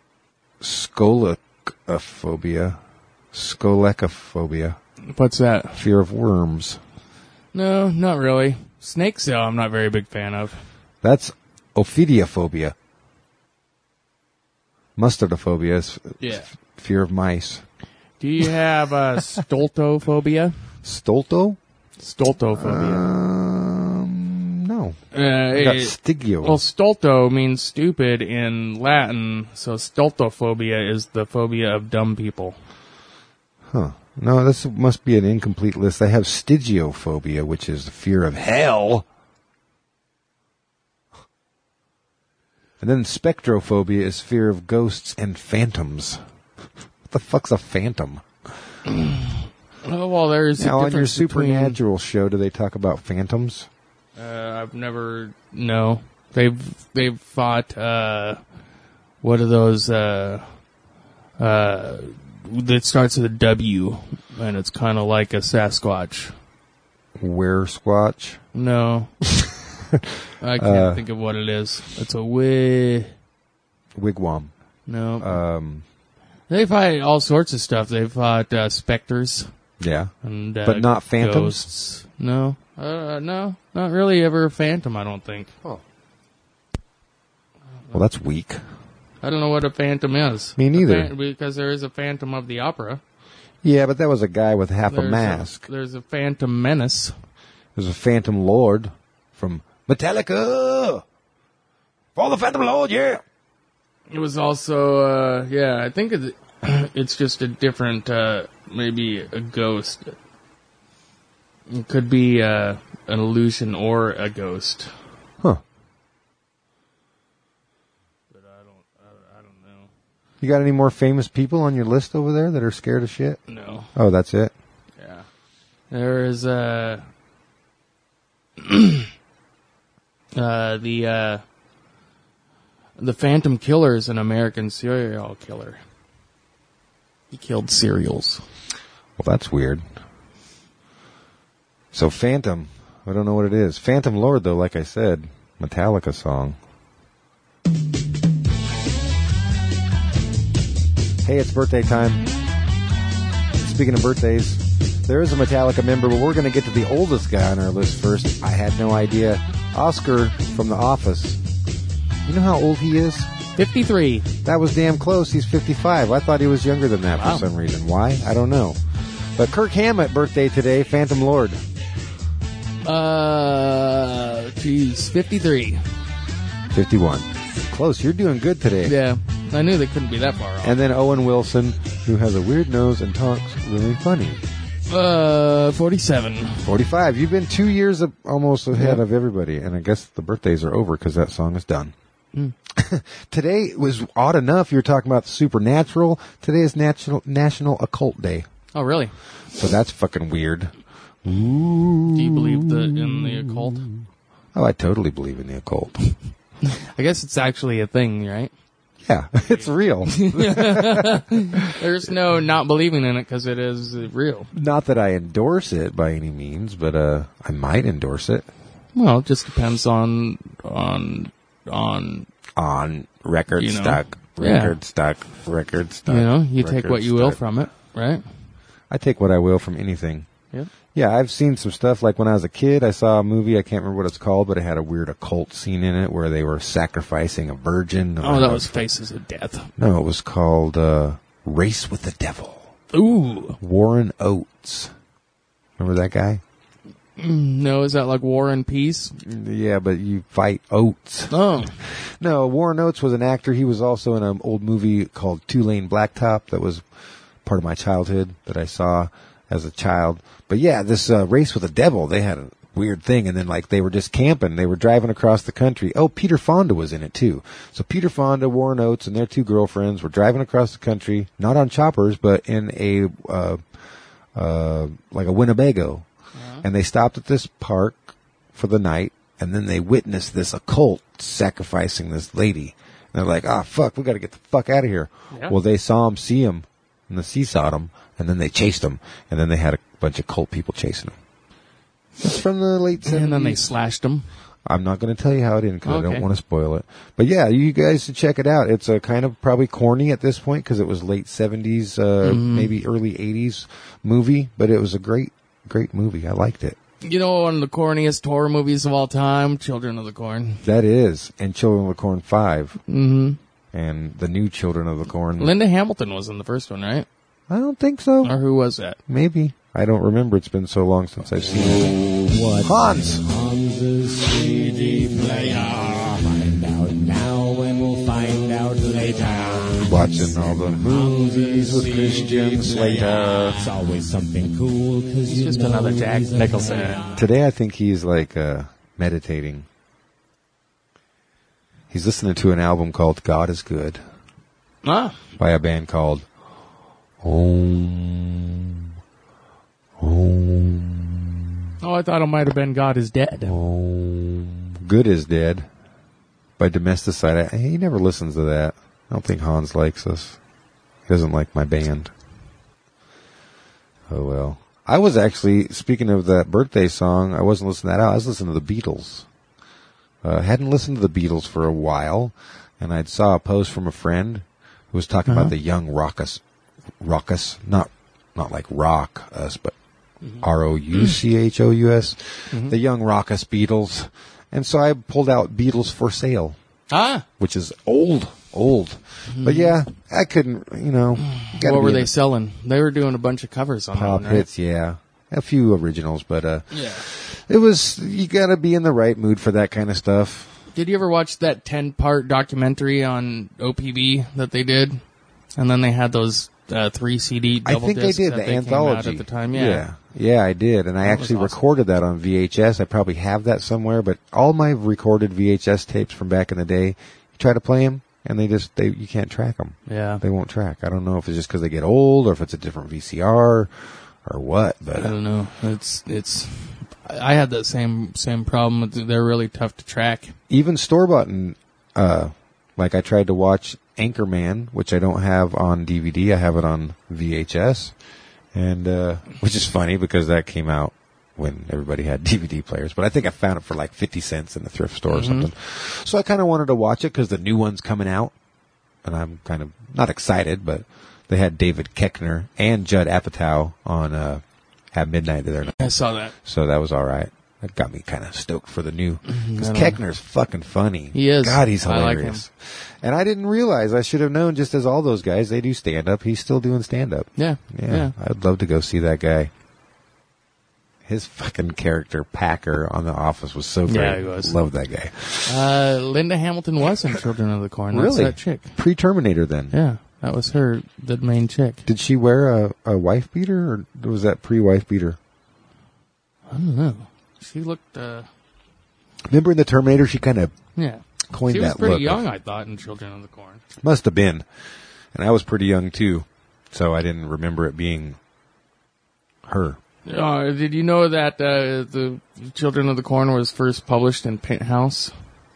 scolophobia. Scolicophobia. What's that? Fear of worms. No, not really. Snakes, though, I'm not a very big fan of. That's ophidiophobia. Mustardophobia is Yeah. fear of mice. Do you have stultophobia? Stolto? Stultophobia. No. I got Well, stigio. stulto means stupid in Latin, so stultophobia is the phobia of dumb people. Huh. No, this must be an incomplete list. They have stygiophobia, which is the fear of hell. And then spectrophobia is fear of ghosts and phantoms. What the fuck's a phantom? Oh, well, there's Now, a on your difference between- Supernatural show, do they talk about phantoms? I've never. No, they've fought. What are those? That starts with a W, and it's kind of like a Sasquatch. Were-squatch? No, I can't think of what it is. It's a Wigwam. No, they fight all sorts of stuff. They fought specters Yeah. and But not phantoms? Ghosts. No, no, not really ever a phantom. I don't think. Well, that's weak. I don't know what a phantom is. Me neither. Because there is a Phantom of the Opera. Yeah, but that was a guy with half a There's mask. There's a Phantom Menace. There's a Phantom Lord from Metallica. For the Phantom Lord, yeah. It was also, I think it's just a different, maybe a ghost. It could be an illusion or a ghost. Huh. But I don't know. You got any more famous people on your list over there that are scared of shit? No. Oh, that's it? Yeah. There is, the Phantom Killer is an American serial killer. He killed cereals. Well, that's weird. So Phantom, I don't know what it is. Phantom Lord, though, like I said, Metallica song. Hey, it's birthday time. Speaking of birthdays, there is a Metallica member, but we're going to get to the oldest guy on our list first. I had no idea. Oscar from The Office. You know how old he is? 53. That was damn close. He's 55. I thought he was younger than that for some reason. Why? I don't know. But Kirk Hammett birthday today, Phantom Lord. 53. 51. Close. You're doing good today. Yeah, I knew they couldn't be that far off. And then Owen Wilson, who has a weird nose and talks really funny. 47. 45. You've been 2 years almost ahead of everybody. And I guess the birthdays are over because that song is done. Today was odd enough. You were talking about the supernatural. Today is National Occult Day. Oh, really? So that's fucking weird. Ooh. Do you believe in the occult? Oh, I totally believe in the occult. I guess it's actually a thing, right? Yeah, it's real. There's no not believing in it because it is real. Not that I endorse it by any means, but I might endorse it. Well, it just depends on record you know, stock. Record stock. You know, you take what you will from it, right? I take what I will from anything. Yep. Yeah, I've seen some stuff, like when I was a kid, I saw a movie, I can't remember what it's called, but it had a weird occult scene in it where they were sacrificing a virgin. Oh, that was Faces of Death. No, it was called Race with the Devil. Ooh. Warren Oates. Remember that guy? No, is that like War and Peace? Yeah, but you fight Oates. Oh. No, Warren Oates was an actor. He was also in an old movie called Two-Lane Blacktop that was part of my childhood that I saw as a child. But yeah, this Race with the Devil, they had a weird thing, and then like they were just camping. They were driving across the country. Oh, Peter Fonda was in it too. So Peter Fonda, Warren Oates, and their two girlfriends were driving across the country, not on choppers, but in a like a Winnebago. And they stopped at this park for the night, and then they witnessed this occult sacrificing this lady. And they're like, "Ah, fuck, we got to get the fuck out of here." Yeah. Well, they saw him, and the seesawed him, and then they chased him, and then they had a bunch of cult people chasing him. It's from the late 70s. And then they slashed him. I'm not going to tell you how it ended because I don't want to spoil it. But yeah, you guys should check it out. It's a kind of probably corny at this point because it was late 70s, maybe early 80s movie, but it was a great movie. I liked it. You know, one of the corniest horror movies of all time, Children of the Corn. That is, and Children of the Corn 5. Mm-hmm. And the new Children of the Corn. Linda Hamilton was in the first one, right? I don't think so. Or who was that? Maybe. I don't remember. It's been so long since I've seen it. What Hans! Hans's CD player. Find out now and we'll find out later. Watching all the movies with Christian Slater. It's always something cool because He's just another Jack Nicholson. Today I think he's like meditating. He's listening to an album called God is Good. Ah. By a band called Om. Om. Oh, I thought it might have been God is Dead. Om. Good is Dead by Domesticide. He never listens to that. I don't think Hans likes us. He doesn't like my band. Oh, well. I was actually, speaking of that birthday song, I wasn't listening to that out. I was listening to the Beatles. Hadn't listened to the Beatles for a while, and I saw a post from a friend who was talking about the young raucous, not like rock us, but Rouchous, the young raucous Beatles. And so I pulled out Beatles for Sale, which is old. But yeah, I couldn't, What were they selling? They were doing a bunch of covers on pop that one, right? hits, yeah. A few originals, but it was, you gotta be in the right mood for that kind of stuff. Did you ever watch that 10-part documentary on OPB that they did? And then they had those 3 CD double I think they discs did, that the they anthology. came out at the time. Yeah, I did. And I That was actually awesome. recorded that on VHS. I probably have that somewhere, but all my recorded VHS tapes from back in the day, you try to play them, and you can't track them. Yeah. They won't track. I don't know if it's just because they get old or if it's a different VCR or what, but I don't know. It's. I had that same problem. They're really tough to track. even store-bought, like I tried to watch Anchorman, which I don't have on DVD. I have it on VHS, and which is funny because that came out when everybody had DVD players. But I think I found it for like 50 cents in the thrift store or something. So I kind of wanted to watch it because the new one's coming out, and I'm kind of not excited, but they had David Koechner and Judd Apatow on At Midnight there. I saw that. So that was all right. That got me kind of stoked for the new. Because I know. Koechner's fucking funny. He is. God, he's I like hilarious. And I didn't realize, I should have known, just as all those guys, they do stand-up. He's still doing stand-up. Yeah. Yeah. I'd love to go see that guy. His fucking character, Packer, on The Office was so great. Yeah, he was. Love that guy. Linda Hamilton was in Children of the Corn. That's Really? that chick. Pre-Terminator then. Yeah. That was her, the main chick. Did she wear a wife beater, or was that pre-wife beater? I don't know. She looked, Remember in the Terminator, she kind of yeah. coined She was that pretty look. young, I thought, in Children of the Corn. Must have been. And I was pretty young too, so I didn't remember it being her. Did you know that the Children of the Corn was first published in Penthouse?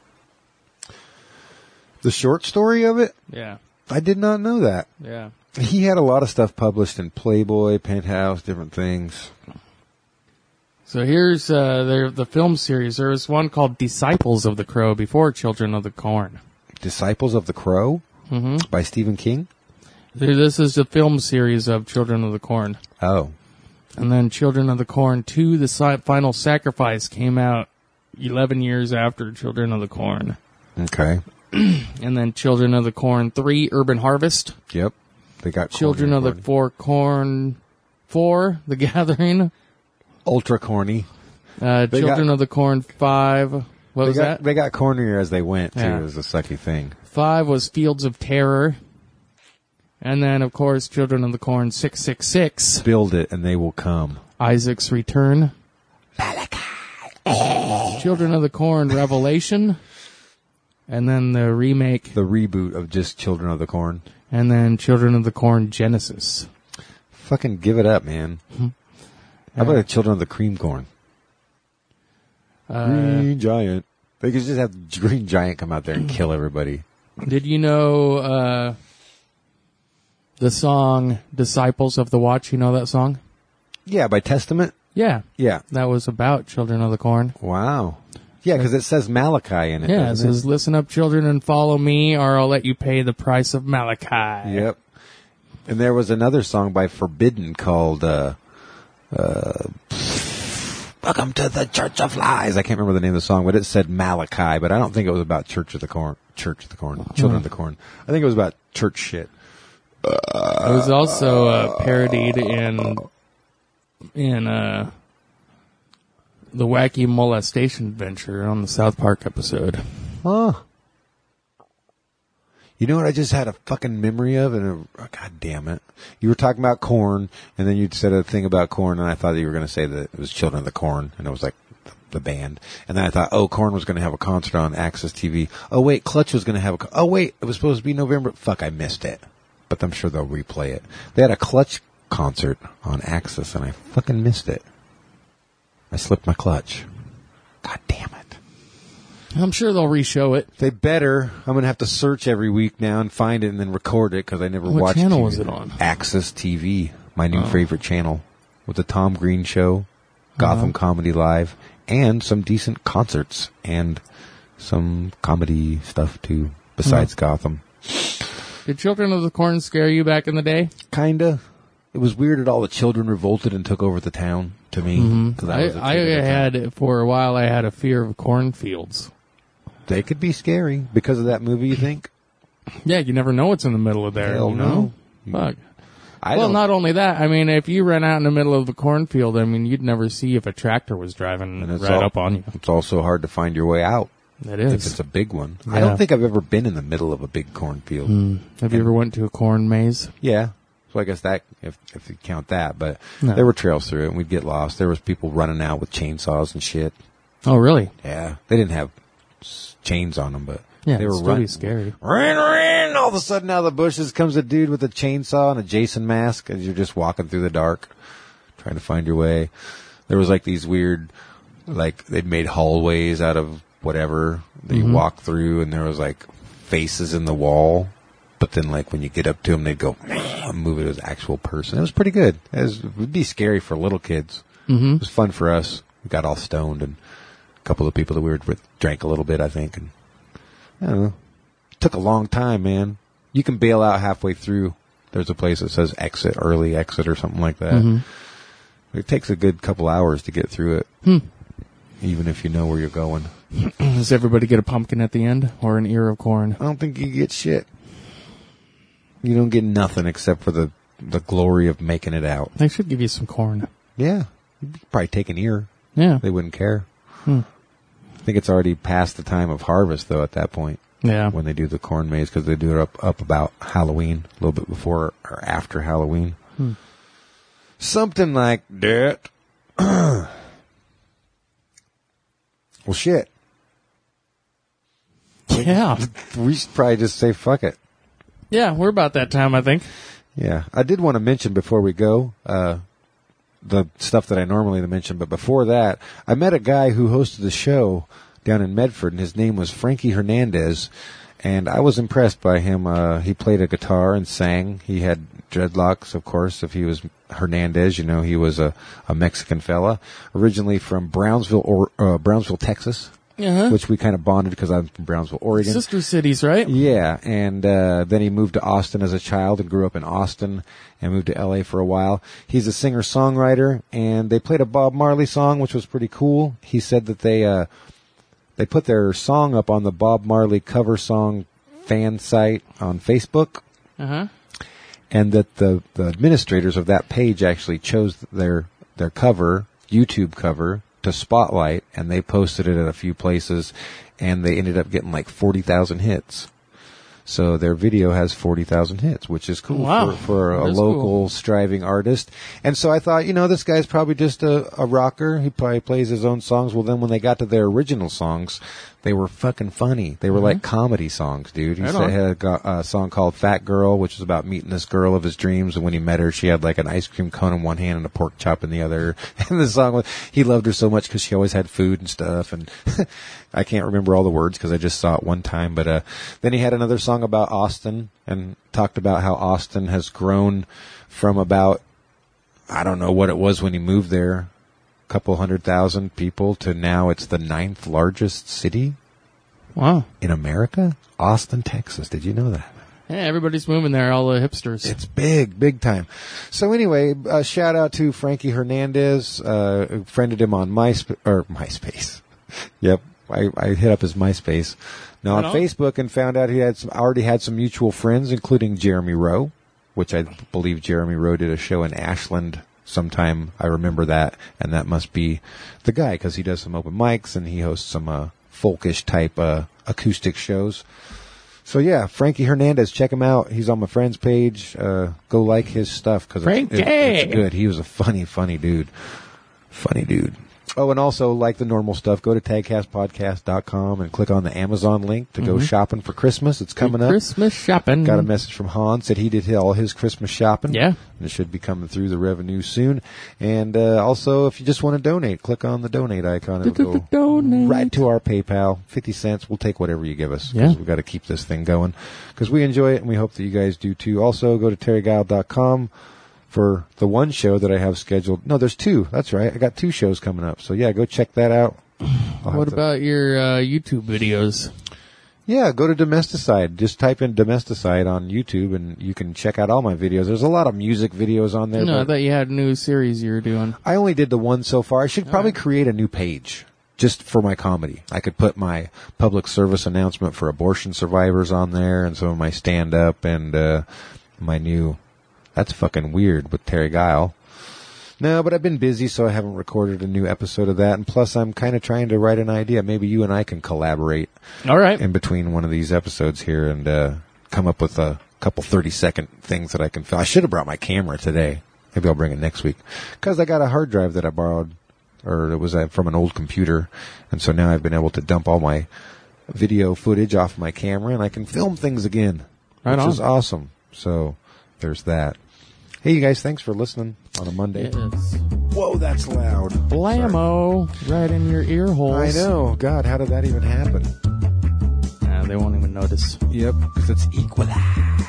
The short story of it? Yeah. I did not know that. Yeah. He had a lot of stuff published in Playboy, Penthouse, different things. So here's the film series. There was one called Disciples of the Crow before Children of the Corn. Disciples of the Crow by Stephen King? This is the film series of Children of the Corn. Oh. And then Children of the Corn 2, The Final Sacrifice, came out 11 years after Children of the Corn. Okay. And then Children of the Corn 3, Urban Harvest. Yep. They got Children of the Corn 4, The Gathering. ultra corny. Children of the Corn 5. What was that? They got cornier as they went too. Yeah. It was a sucky thing. 5 was Fields of Terror. And then, of course, Children of the Corn 666, Build it and they will come. Isaac's Return. Children of the Corn Revelation. And then the remake. The reboot of just Children of the Corn. And then Children of the Corn Genesis. Fucking give it up, man. How about the Children of the Cream Corn? Green Giant. They could just have Green Giant come out there and kill everybody. Did you know the song Disciples of the Watch? You know that song? Yeah, by Testament? Yeah. Yeah. That was about Children of the Corn. Wow. Yeah, because it says Malachi in it. Yeah, it doesn't says, listen up, children, and follow me, or I'll let you pay the price of Malachi. Yep. And there was another song by Forbidden called Welcome to the Church of Lies. I can't remember the name of the song, but it said Malachi, but I don't think it was about Children of the Corn. Children of the Corn. I think it was about church shit. It was also parodied in the Wacky Molestation Adventure on the South Park episode. Huh. You know what I just had a fucking memory of? And God damn it. You were talking about corn, and then you said a thing about corn, and I thought that you were going to say that it was Children of the Corn, and it was like the band. And then I thought, Korn was going to have a concert on Access TV. Oh, wait, Clutch was going to have oh, wait, it was supposed to be November. Fuck, I missed it. But I'm sure they'll replay it. They had a Clutch concert on Access, and I fucking missed it. I slipped my clutch. God damn it. I'm sure they'll re-show it. They better. I'm going to have to search every week now and find it and then record it because I never What watched channel TV. was it on? Access TV, my new favorite channel, with the Tom Green Show, Gotham Comedy Live, and some decent concerts and some comedy stuff too, besides Gotham. Did Children of the Corn scare you back in the day? Kinda. It was weird that all the children revolted and took over the town to me. 'Cause I was a I kid at the time. had, for a while, I had a fear of cornfields. They could be scary because of that movie, you think? Yeah, you never know what's in the middle of there. Hell you know? no. Fuck. I Well, don't- not only that, I mean, if you ran out in the middle of the cornfield, I mean, you'd never see if a tractor was driving And it's right all- up on you. It's also hard to find your way out. It if is. it's a big one. Yeah. I don't think I've ever been in the middle of a big cornfield. Have you ever went to a corn maze? Yeah. So I guess that, if you count that, but No. there were trails through it and we'd get lost. There was people running out with chainsaws and shit. Oh, really? Yeah. They didn't have chains on them, but Yeah, they were it's running. really scary. Ran. All of a sudden out of the bushes comes a dude with a chainsaw and a Jason mask as you're just walking through the dark, trying to find your way. There was like these weird, like they'd made hallways out of whatever that you walk through, and there was like faces in the wall. But then, like when you get up to them, they'd go move it as an actual person. It was pretty good. It would be scary for little kids. Mm-hmm. It was fun for us. We got all stoned, and a couple of people that we were with drank a little bit, I think. And I don't know. It took a long time, man. You can bail out halfway through. There's a place that says early exit or something like that. It takes a good couple hours to get through it, even if you know where you're going. Does everybody get a pumpkin at the end or an ear of corn? I don't think you get shit. You don't get nothing except for the glory of making it out. They should give you some corn. Yeah. You'd probably take an ear. Yeah. They wouldn't care. I think it's already past the time of harvest, though, at that point. Yeah. When they do the corn maze, because they do it up about Halloween, a little bit before or after Halloween. Something like that. Well, shit. Yeah. We should probably just say fuck it. Yeah, we're about that time, I think. Yeah. I did want to mention before we go, the stuff that I normally mention, but before that, I met a guy who hosted the show down in Medford, and his name was Frankie Hernandez, and I was impressed by him. He played a guitar and sang. He had dreadlocks, of course. If he was Hernandez, you know, he was a Mexican fella, originally from Brownsville, Texas, which we kind of bonded because I'm from Brownsville, Oregon. Sister cities, right? Yeah, and then he moved to Austin as a child and grew up in Austin and moved to L.A. for a while. He's a singer-songwriter, and they played a Bob Marley song, which was pretty cool. He said that they put their song up on the Bob Marley cover song fan site on Facebook, and that the administrators of that page actually chose their cover, YouTube cover, to spotlight, and they posted it at a few places, and they ended up getting like 40,000 hits. So their video has 40,000 hits, which is cool for a local striving artist. And so I thought, you know, this guy's probably just a rocker. He probably plays his own songs. Well, then when they got to their original songs, they were fucking funny. They were like comedy songs, dude. He had a song called Fat Girl, which was about meeting this girl of his dreams. And when he met her, she had like an ice cream cone in one hand and a pork chop in the other. And the song was, he loved her so much because she always had food and stuff. And I can't remember all the words because I just saw it one time. But then he had another song about Austin and talked about how Austin has grown from about, I don't know what it was when he moved there, couple 100,000 people, to now it's the 9th largest city in America. Austin, Texas. Did you know that? Yeah, everybody's moving there, all the hipsters. It's big time. So anyway, shout out to Frankie Hernandez. Friended him on MySpace. Yep, I hit up his MySpace. Now on Facebook, and found out he already had some mutual friends, including Jeremy Rowe, which I believe Jeremy Rowe did a show in Ashland sometime. I remember that, and that must be the guy because he does some open mics and he hosts some folkish type acoustic shows. So yeah, Frankie Hernandez, check him out. He's on my friend's page. Go like his stuff because it's good. He was a funny dude. Funny dude. Oh, and also, like the normal stuff, go to tagcastpodcast.com and click on the Amazon link to go shopping for Christmas. It's coming up. Christmas shopping. Got a message from Hans, said he did all his Christmas shopping. Yeah. And it should be coming through the revenue soon. And also, if you just want to donate, click on the donate icon. It'll go right to our PayPal. 50 cents. We'll take whatever you give us. Because we've got to keep this thing going. Because we enjoy it, and we hope that you guys do too. Also, go to terryguile.com. for the one show that I have scheduled. No, there's two. That's right. I got two shows coming up. So, yeah, go check that out. What about your YouTube videos? Yeah, go to Domesticide. Just type in Domesticide on YouTube, and you can check out all my videos. There's a lot of music videos on there. No, I thought you had a new series you were doing. I only did the one so far. I should probably create a new page just for my comedy. I could put my public service announcement for abortion survivors on there, and some of my stand-up, and my new... That's fucking weird with Terry Guile. No, but I've been busy, so I haven't recorded a new episode of that. And plus, I'm kind of trying to write an idea. Maybe you and I can collaborate All right. in between one of these episodes here and come up with a couple 30-second things that I can film. I should have brought my camera today. Maybe I'll bring it next week. Because I got a hard drive that I borrowed, or it was from an old computer. And so now I've been able to dump all my video footage off my camera, and I can film things again, Right which on. is awesome. So there's that. Hey, you guys, thanks for listening on a Monday. Yes. Whoa, that's loud. Blammo. Right in your ear holes. I know. God, how did that even happen? They won't even notice. Yep, because it's equalized.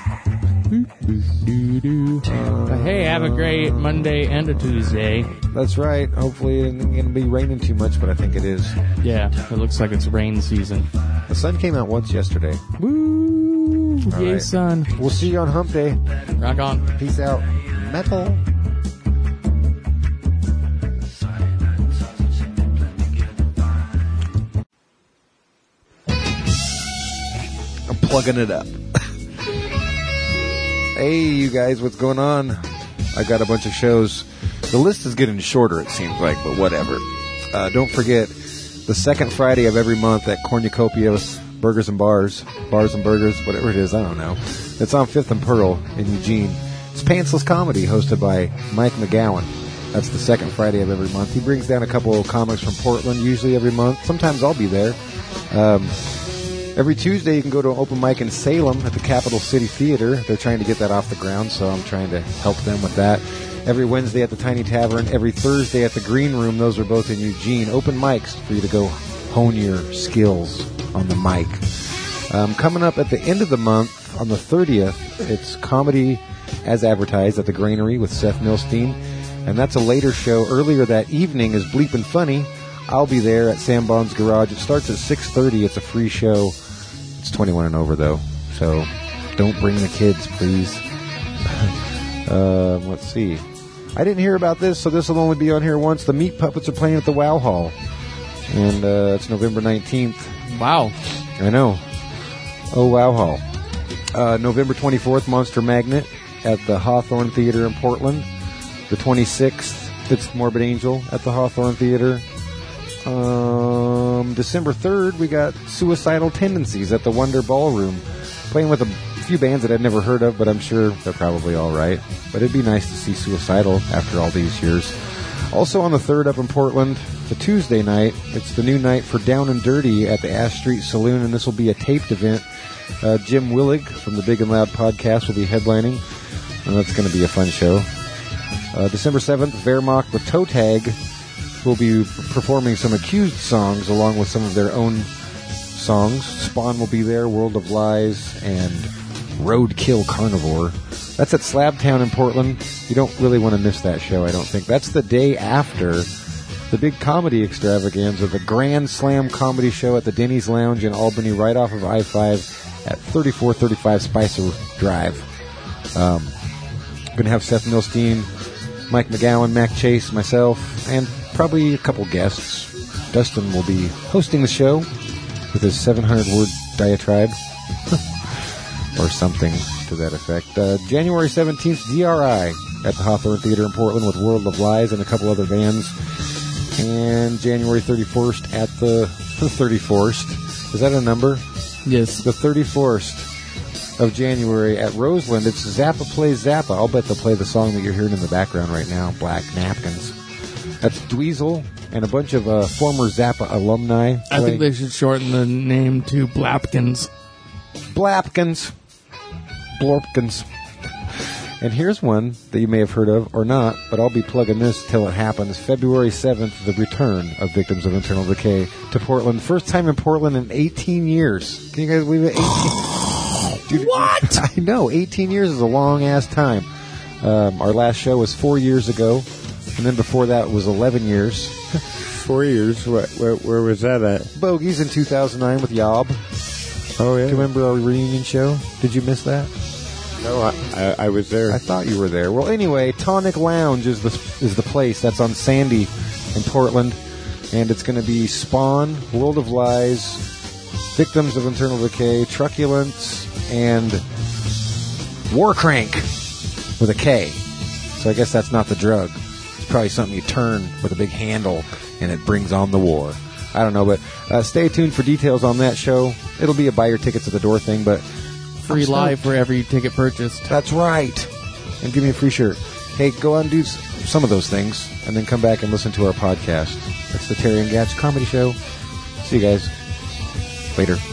Hey, have a great Monday and a Tuesday. That's right. Hopefully it isn't going to be raining too much, but I think it is. Yeah, it looks like it's rain season. The sun came out once yesterday. Woo! All Yay, right. son. We'll see you on Hump Day. Rock on. Peace out. Metal. I'm plugging it up. Hey, you guys, what's going on? I got a bunch of shows. The list is getting shorter, it seems like, but whatever. Don't forget, the second Friday of every month at Cornucopia's Burgers and Bars and Burgers, whatever it is, I don't know. It's on 5th and Pearl in Eugene. It's Pantsless Comedy, hosted by Mike McGowan. That's the second Friday of every month. He brings down a couple of comics from Portland, usually every month. Sometimes I'll be there. Every Tuesday, you can go to an open mic in Salem at the Capital City Theater. They're trying to get that off the ground, so I'm trying to help them with that. Every Wednesday at the Tiny Tavern. Every Thursday at the Green Room. Those are both in Eugene. Open mics for you to go hone your skills on the mic. Coming up at the end of the month, on the 30th, it's Comedy as Advertised at the Granary with Seth Milstein. And that's a later show. Earlier that evening is Bleepin' Funny. I'll be there at Sam Bond's Garage. It starts at 6:30. It's a free show. It's 21 and over, though. So don't bring the kids, please. Let's see. I didn't hear about this, so this will only be on here once. The Meat Puppets are playing at the Wow Hall. And it's November 19th. Wow. I know. Oh, Wow Hall. November 24th, Monster Magnet at the Hawthorne Theater in Portland. The 26th, it's Morbid Angel at the Hawthorne Theater. December 3rd, we got Suicidal Tendencies at the Wonder Ballroom. Playing with a few bands that I've never heard of, but I'm sure they're probably all right. But it'd be nice to see Suicidal after all these years. Also on the 3rd up in Portland, the Tuesday night, it's the new night for Down and Dirty at the Ash Street Saloon, and this will be a taped event. Jim Willig from the Big and Loud podcast will be headlining, and that's going to be a fun show. December 7th, Wehrmacht with Toe Tag will be performing some Accused songs along with some of their own songs. Spawn will be there, World of Lies, and Roadkill Carnivore. That's at Slabtown in Portland. You don't really want to miss that show, I don't think. That's the day after the big comedy extravaganza, the Grand Slam Comedy Show at the Denny's Lounge in Albany, right off of I-5 at 3435 Spicer Drive. Going to have Seth Milstein, Mike McGowan, Mac Chase, myself, and probably a couple guests. Dustin will be hosting the show with his 700-word diatribe or something to that effect. January 17th, DRI at the Hawthorne Theater in Portland with World of Lies and a couple other bands. And January 31st at the 31st. Is that a number? Yes. The 31st of January at Roseland. It's Zappa Plays Zappa. I'll bet they'll play the song that you're hearing in the background right now, Black Napkins. That's Dweezil and a bunch of former Zappa alumni. I think they should shorten the name to Blapkins. Blapkins. Blorpkins. And here's one that you may have heard of or not, but I'll be plugging this till it happens. February 7th, the return of Victims of Internal Decay to Portland. First time in Portland in 18 years. Can you guys believe it? 18. Dude, What? I know. 18 years is a long-ass time. Our last show was 4 years ago, and then before that was 11 years. 4 years? Where was that at? Bogies in 2009 with Yob. Oh, yeah. Do you remember our reunion show? Did you miss that? No, I was there. I thought you were there. Well, anyway, Tonic Lounge is the place. That's on Sandy in Portland. And it's going to be Spawn, World of Lies, Victims of Internal Decay, Truculence, and Warcrank with a K. So I guess that's not the drug. It's probably something you turn with a big handle, and it brings on the war. I don't know, but stay tuned for details on that show. It'll be a buy your tickets at the door thing, but Free live for every ticket purchased. that's right. And give me a free shirt. Hey, go out and do some of those things, and then come back and listen to our podcast. That's the Terry and Gatch Comedy Show. See you guys later.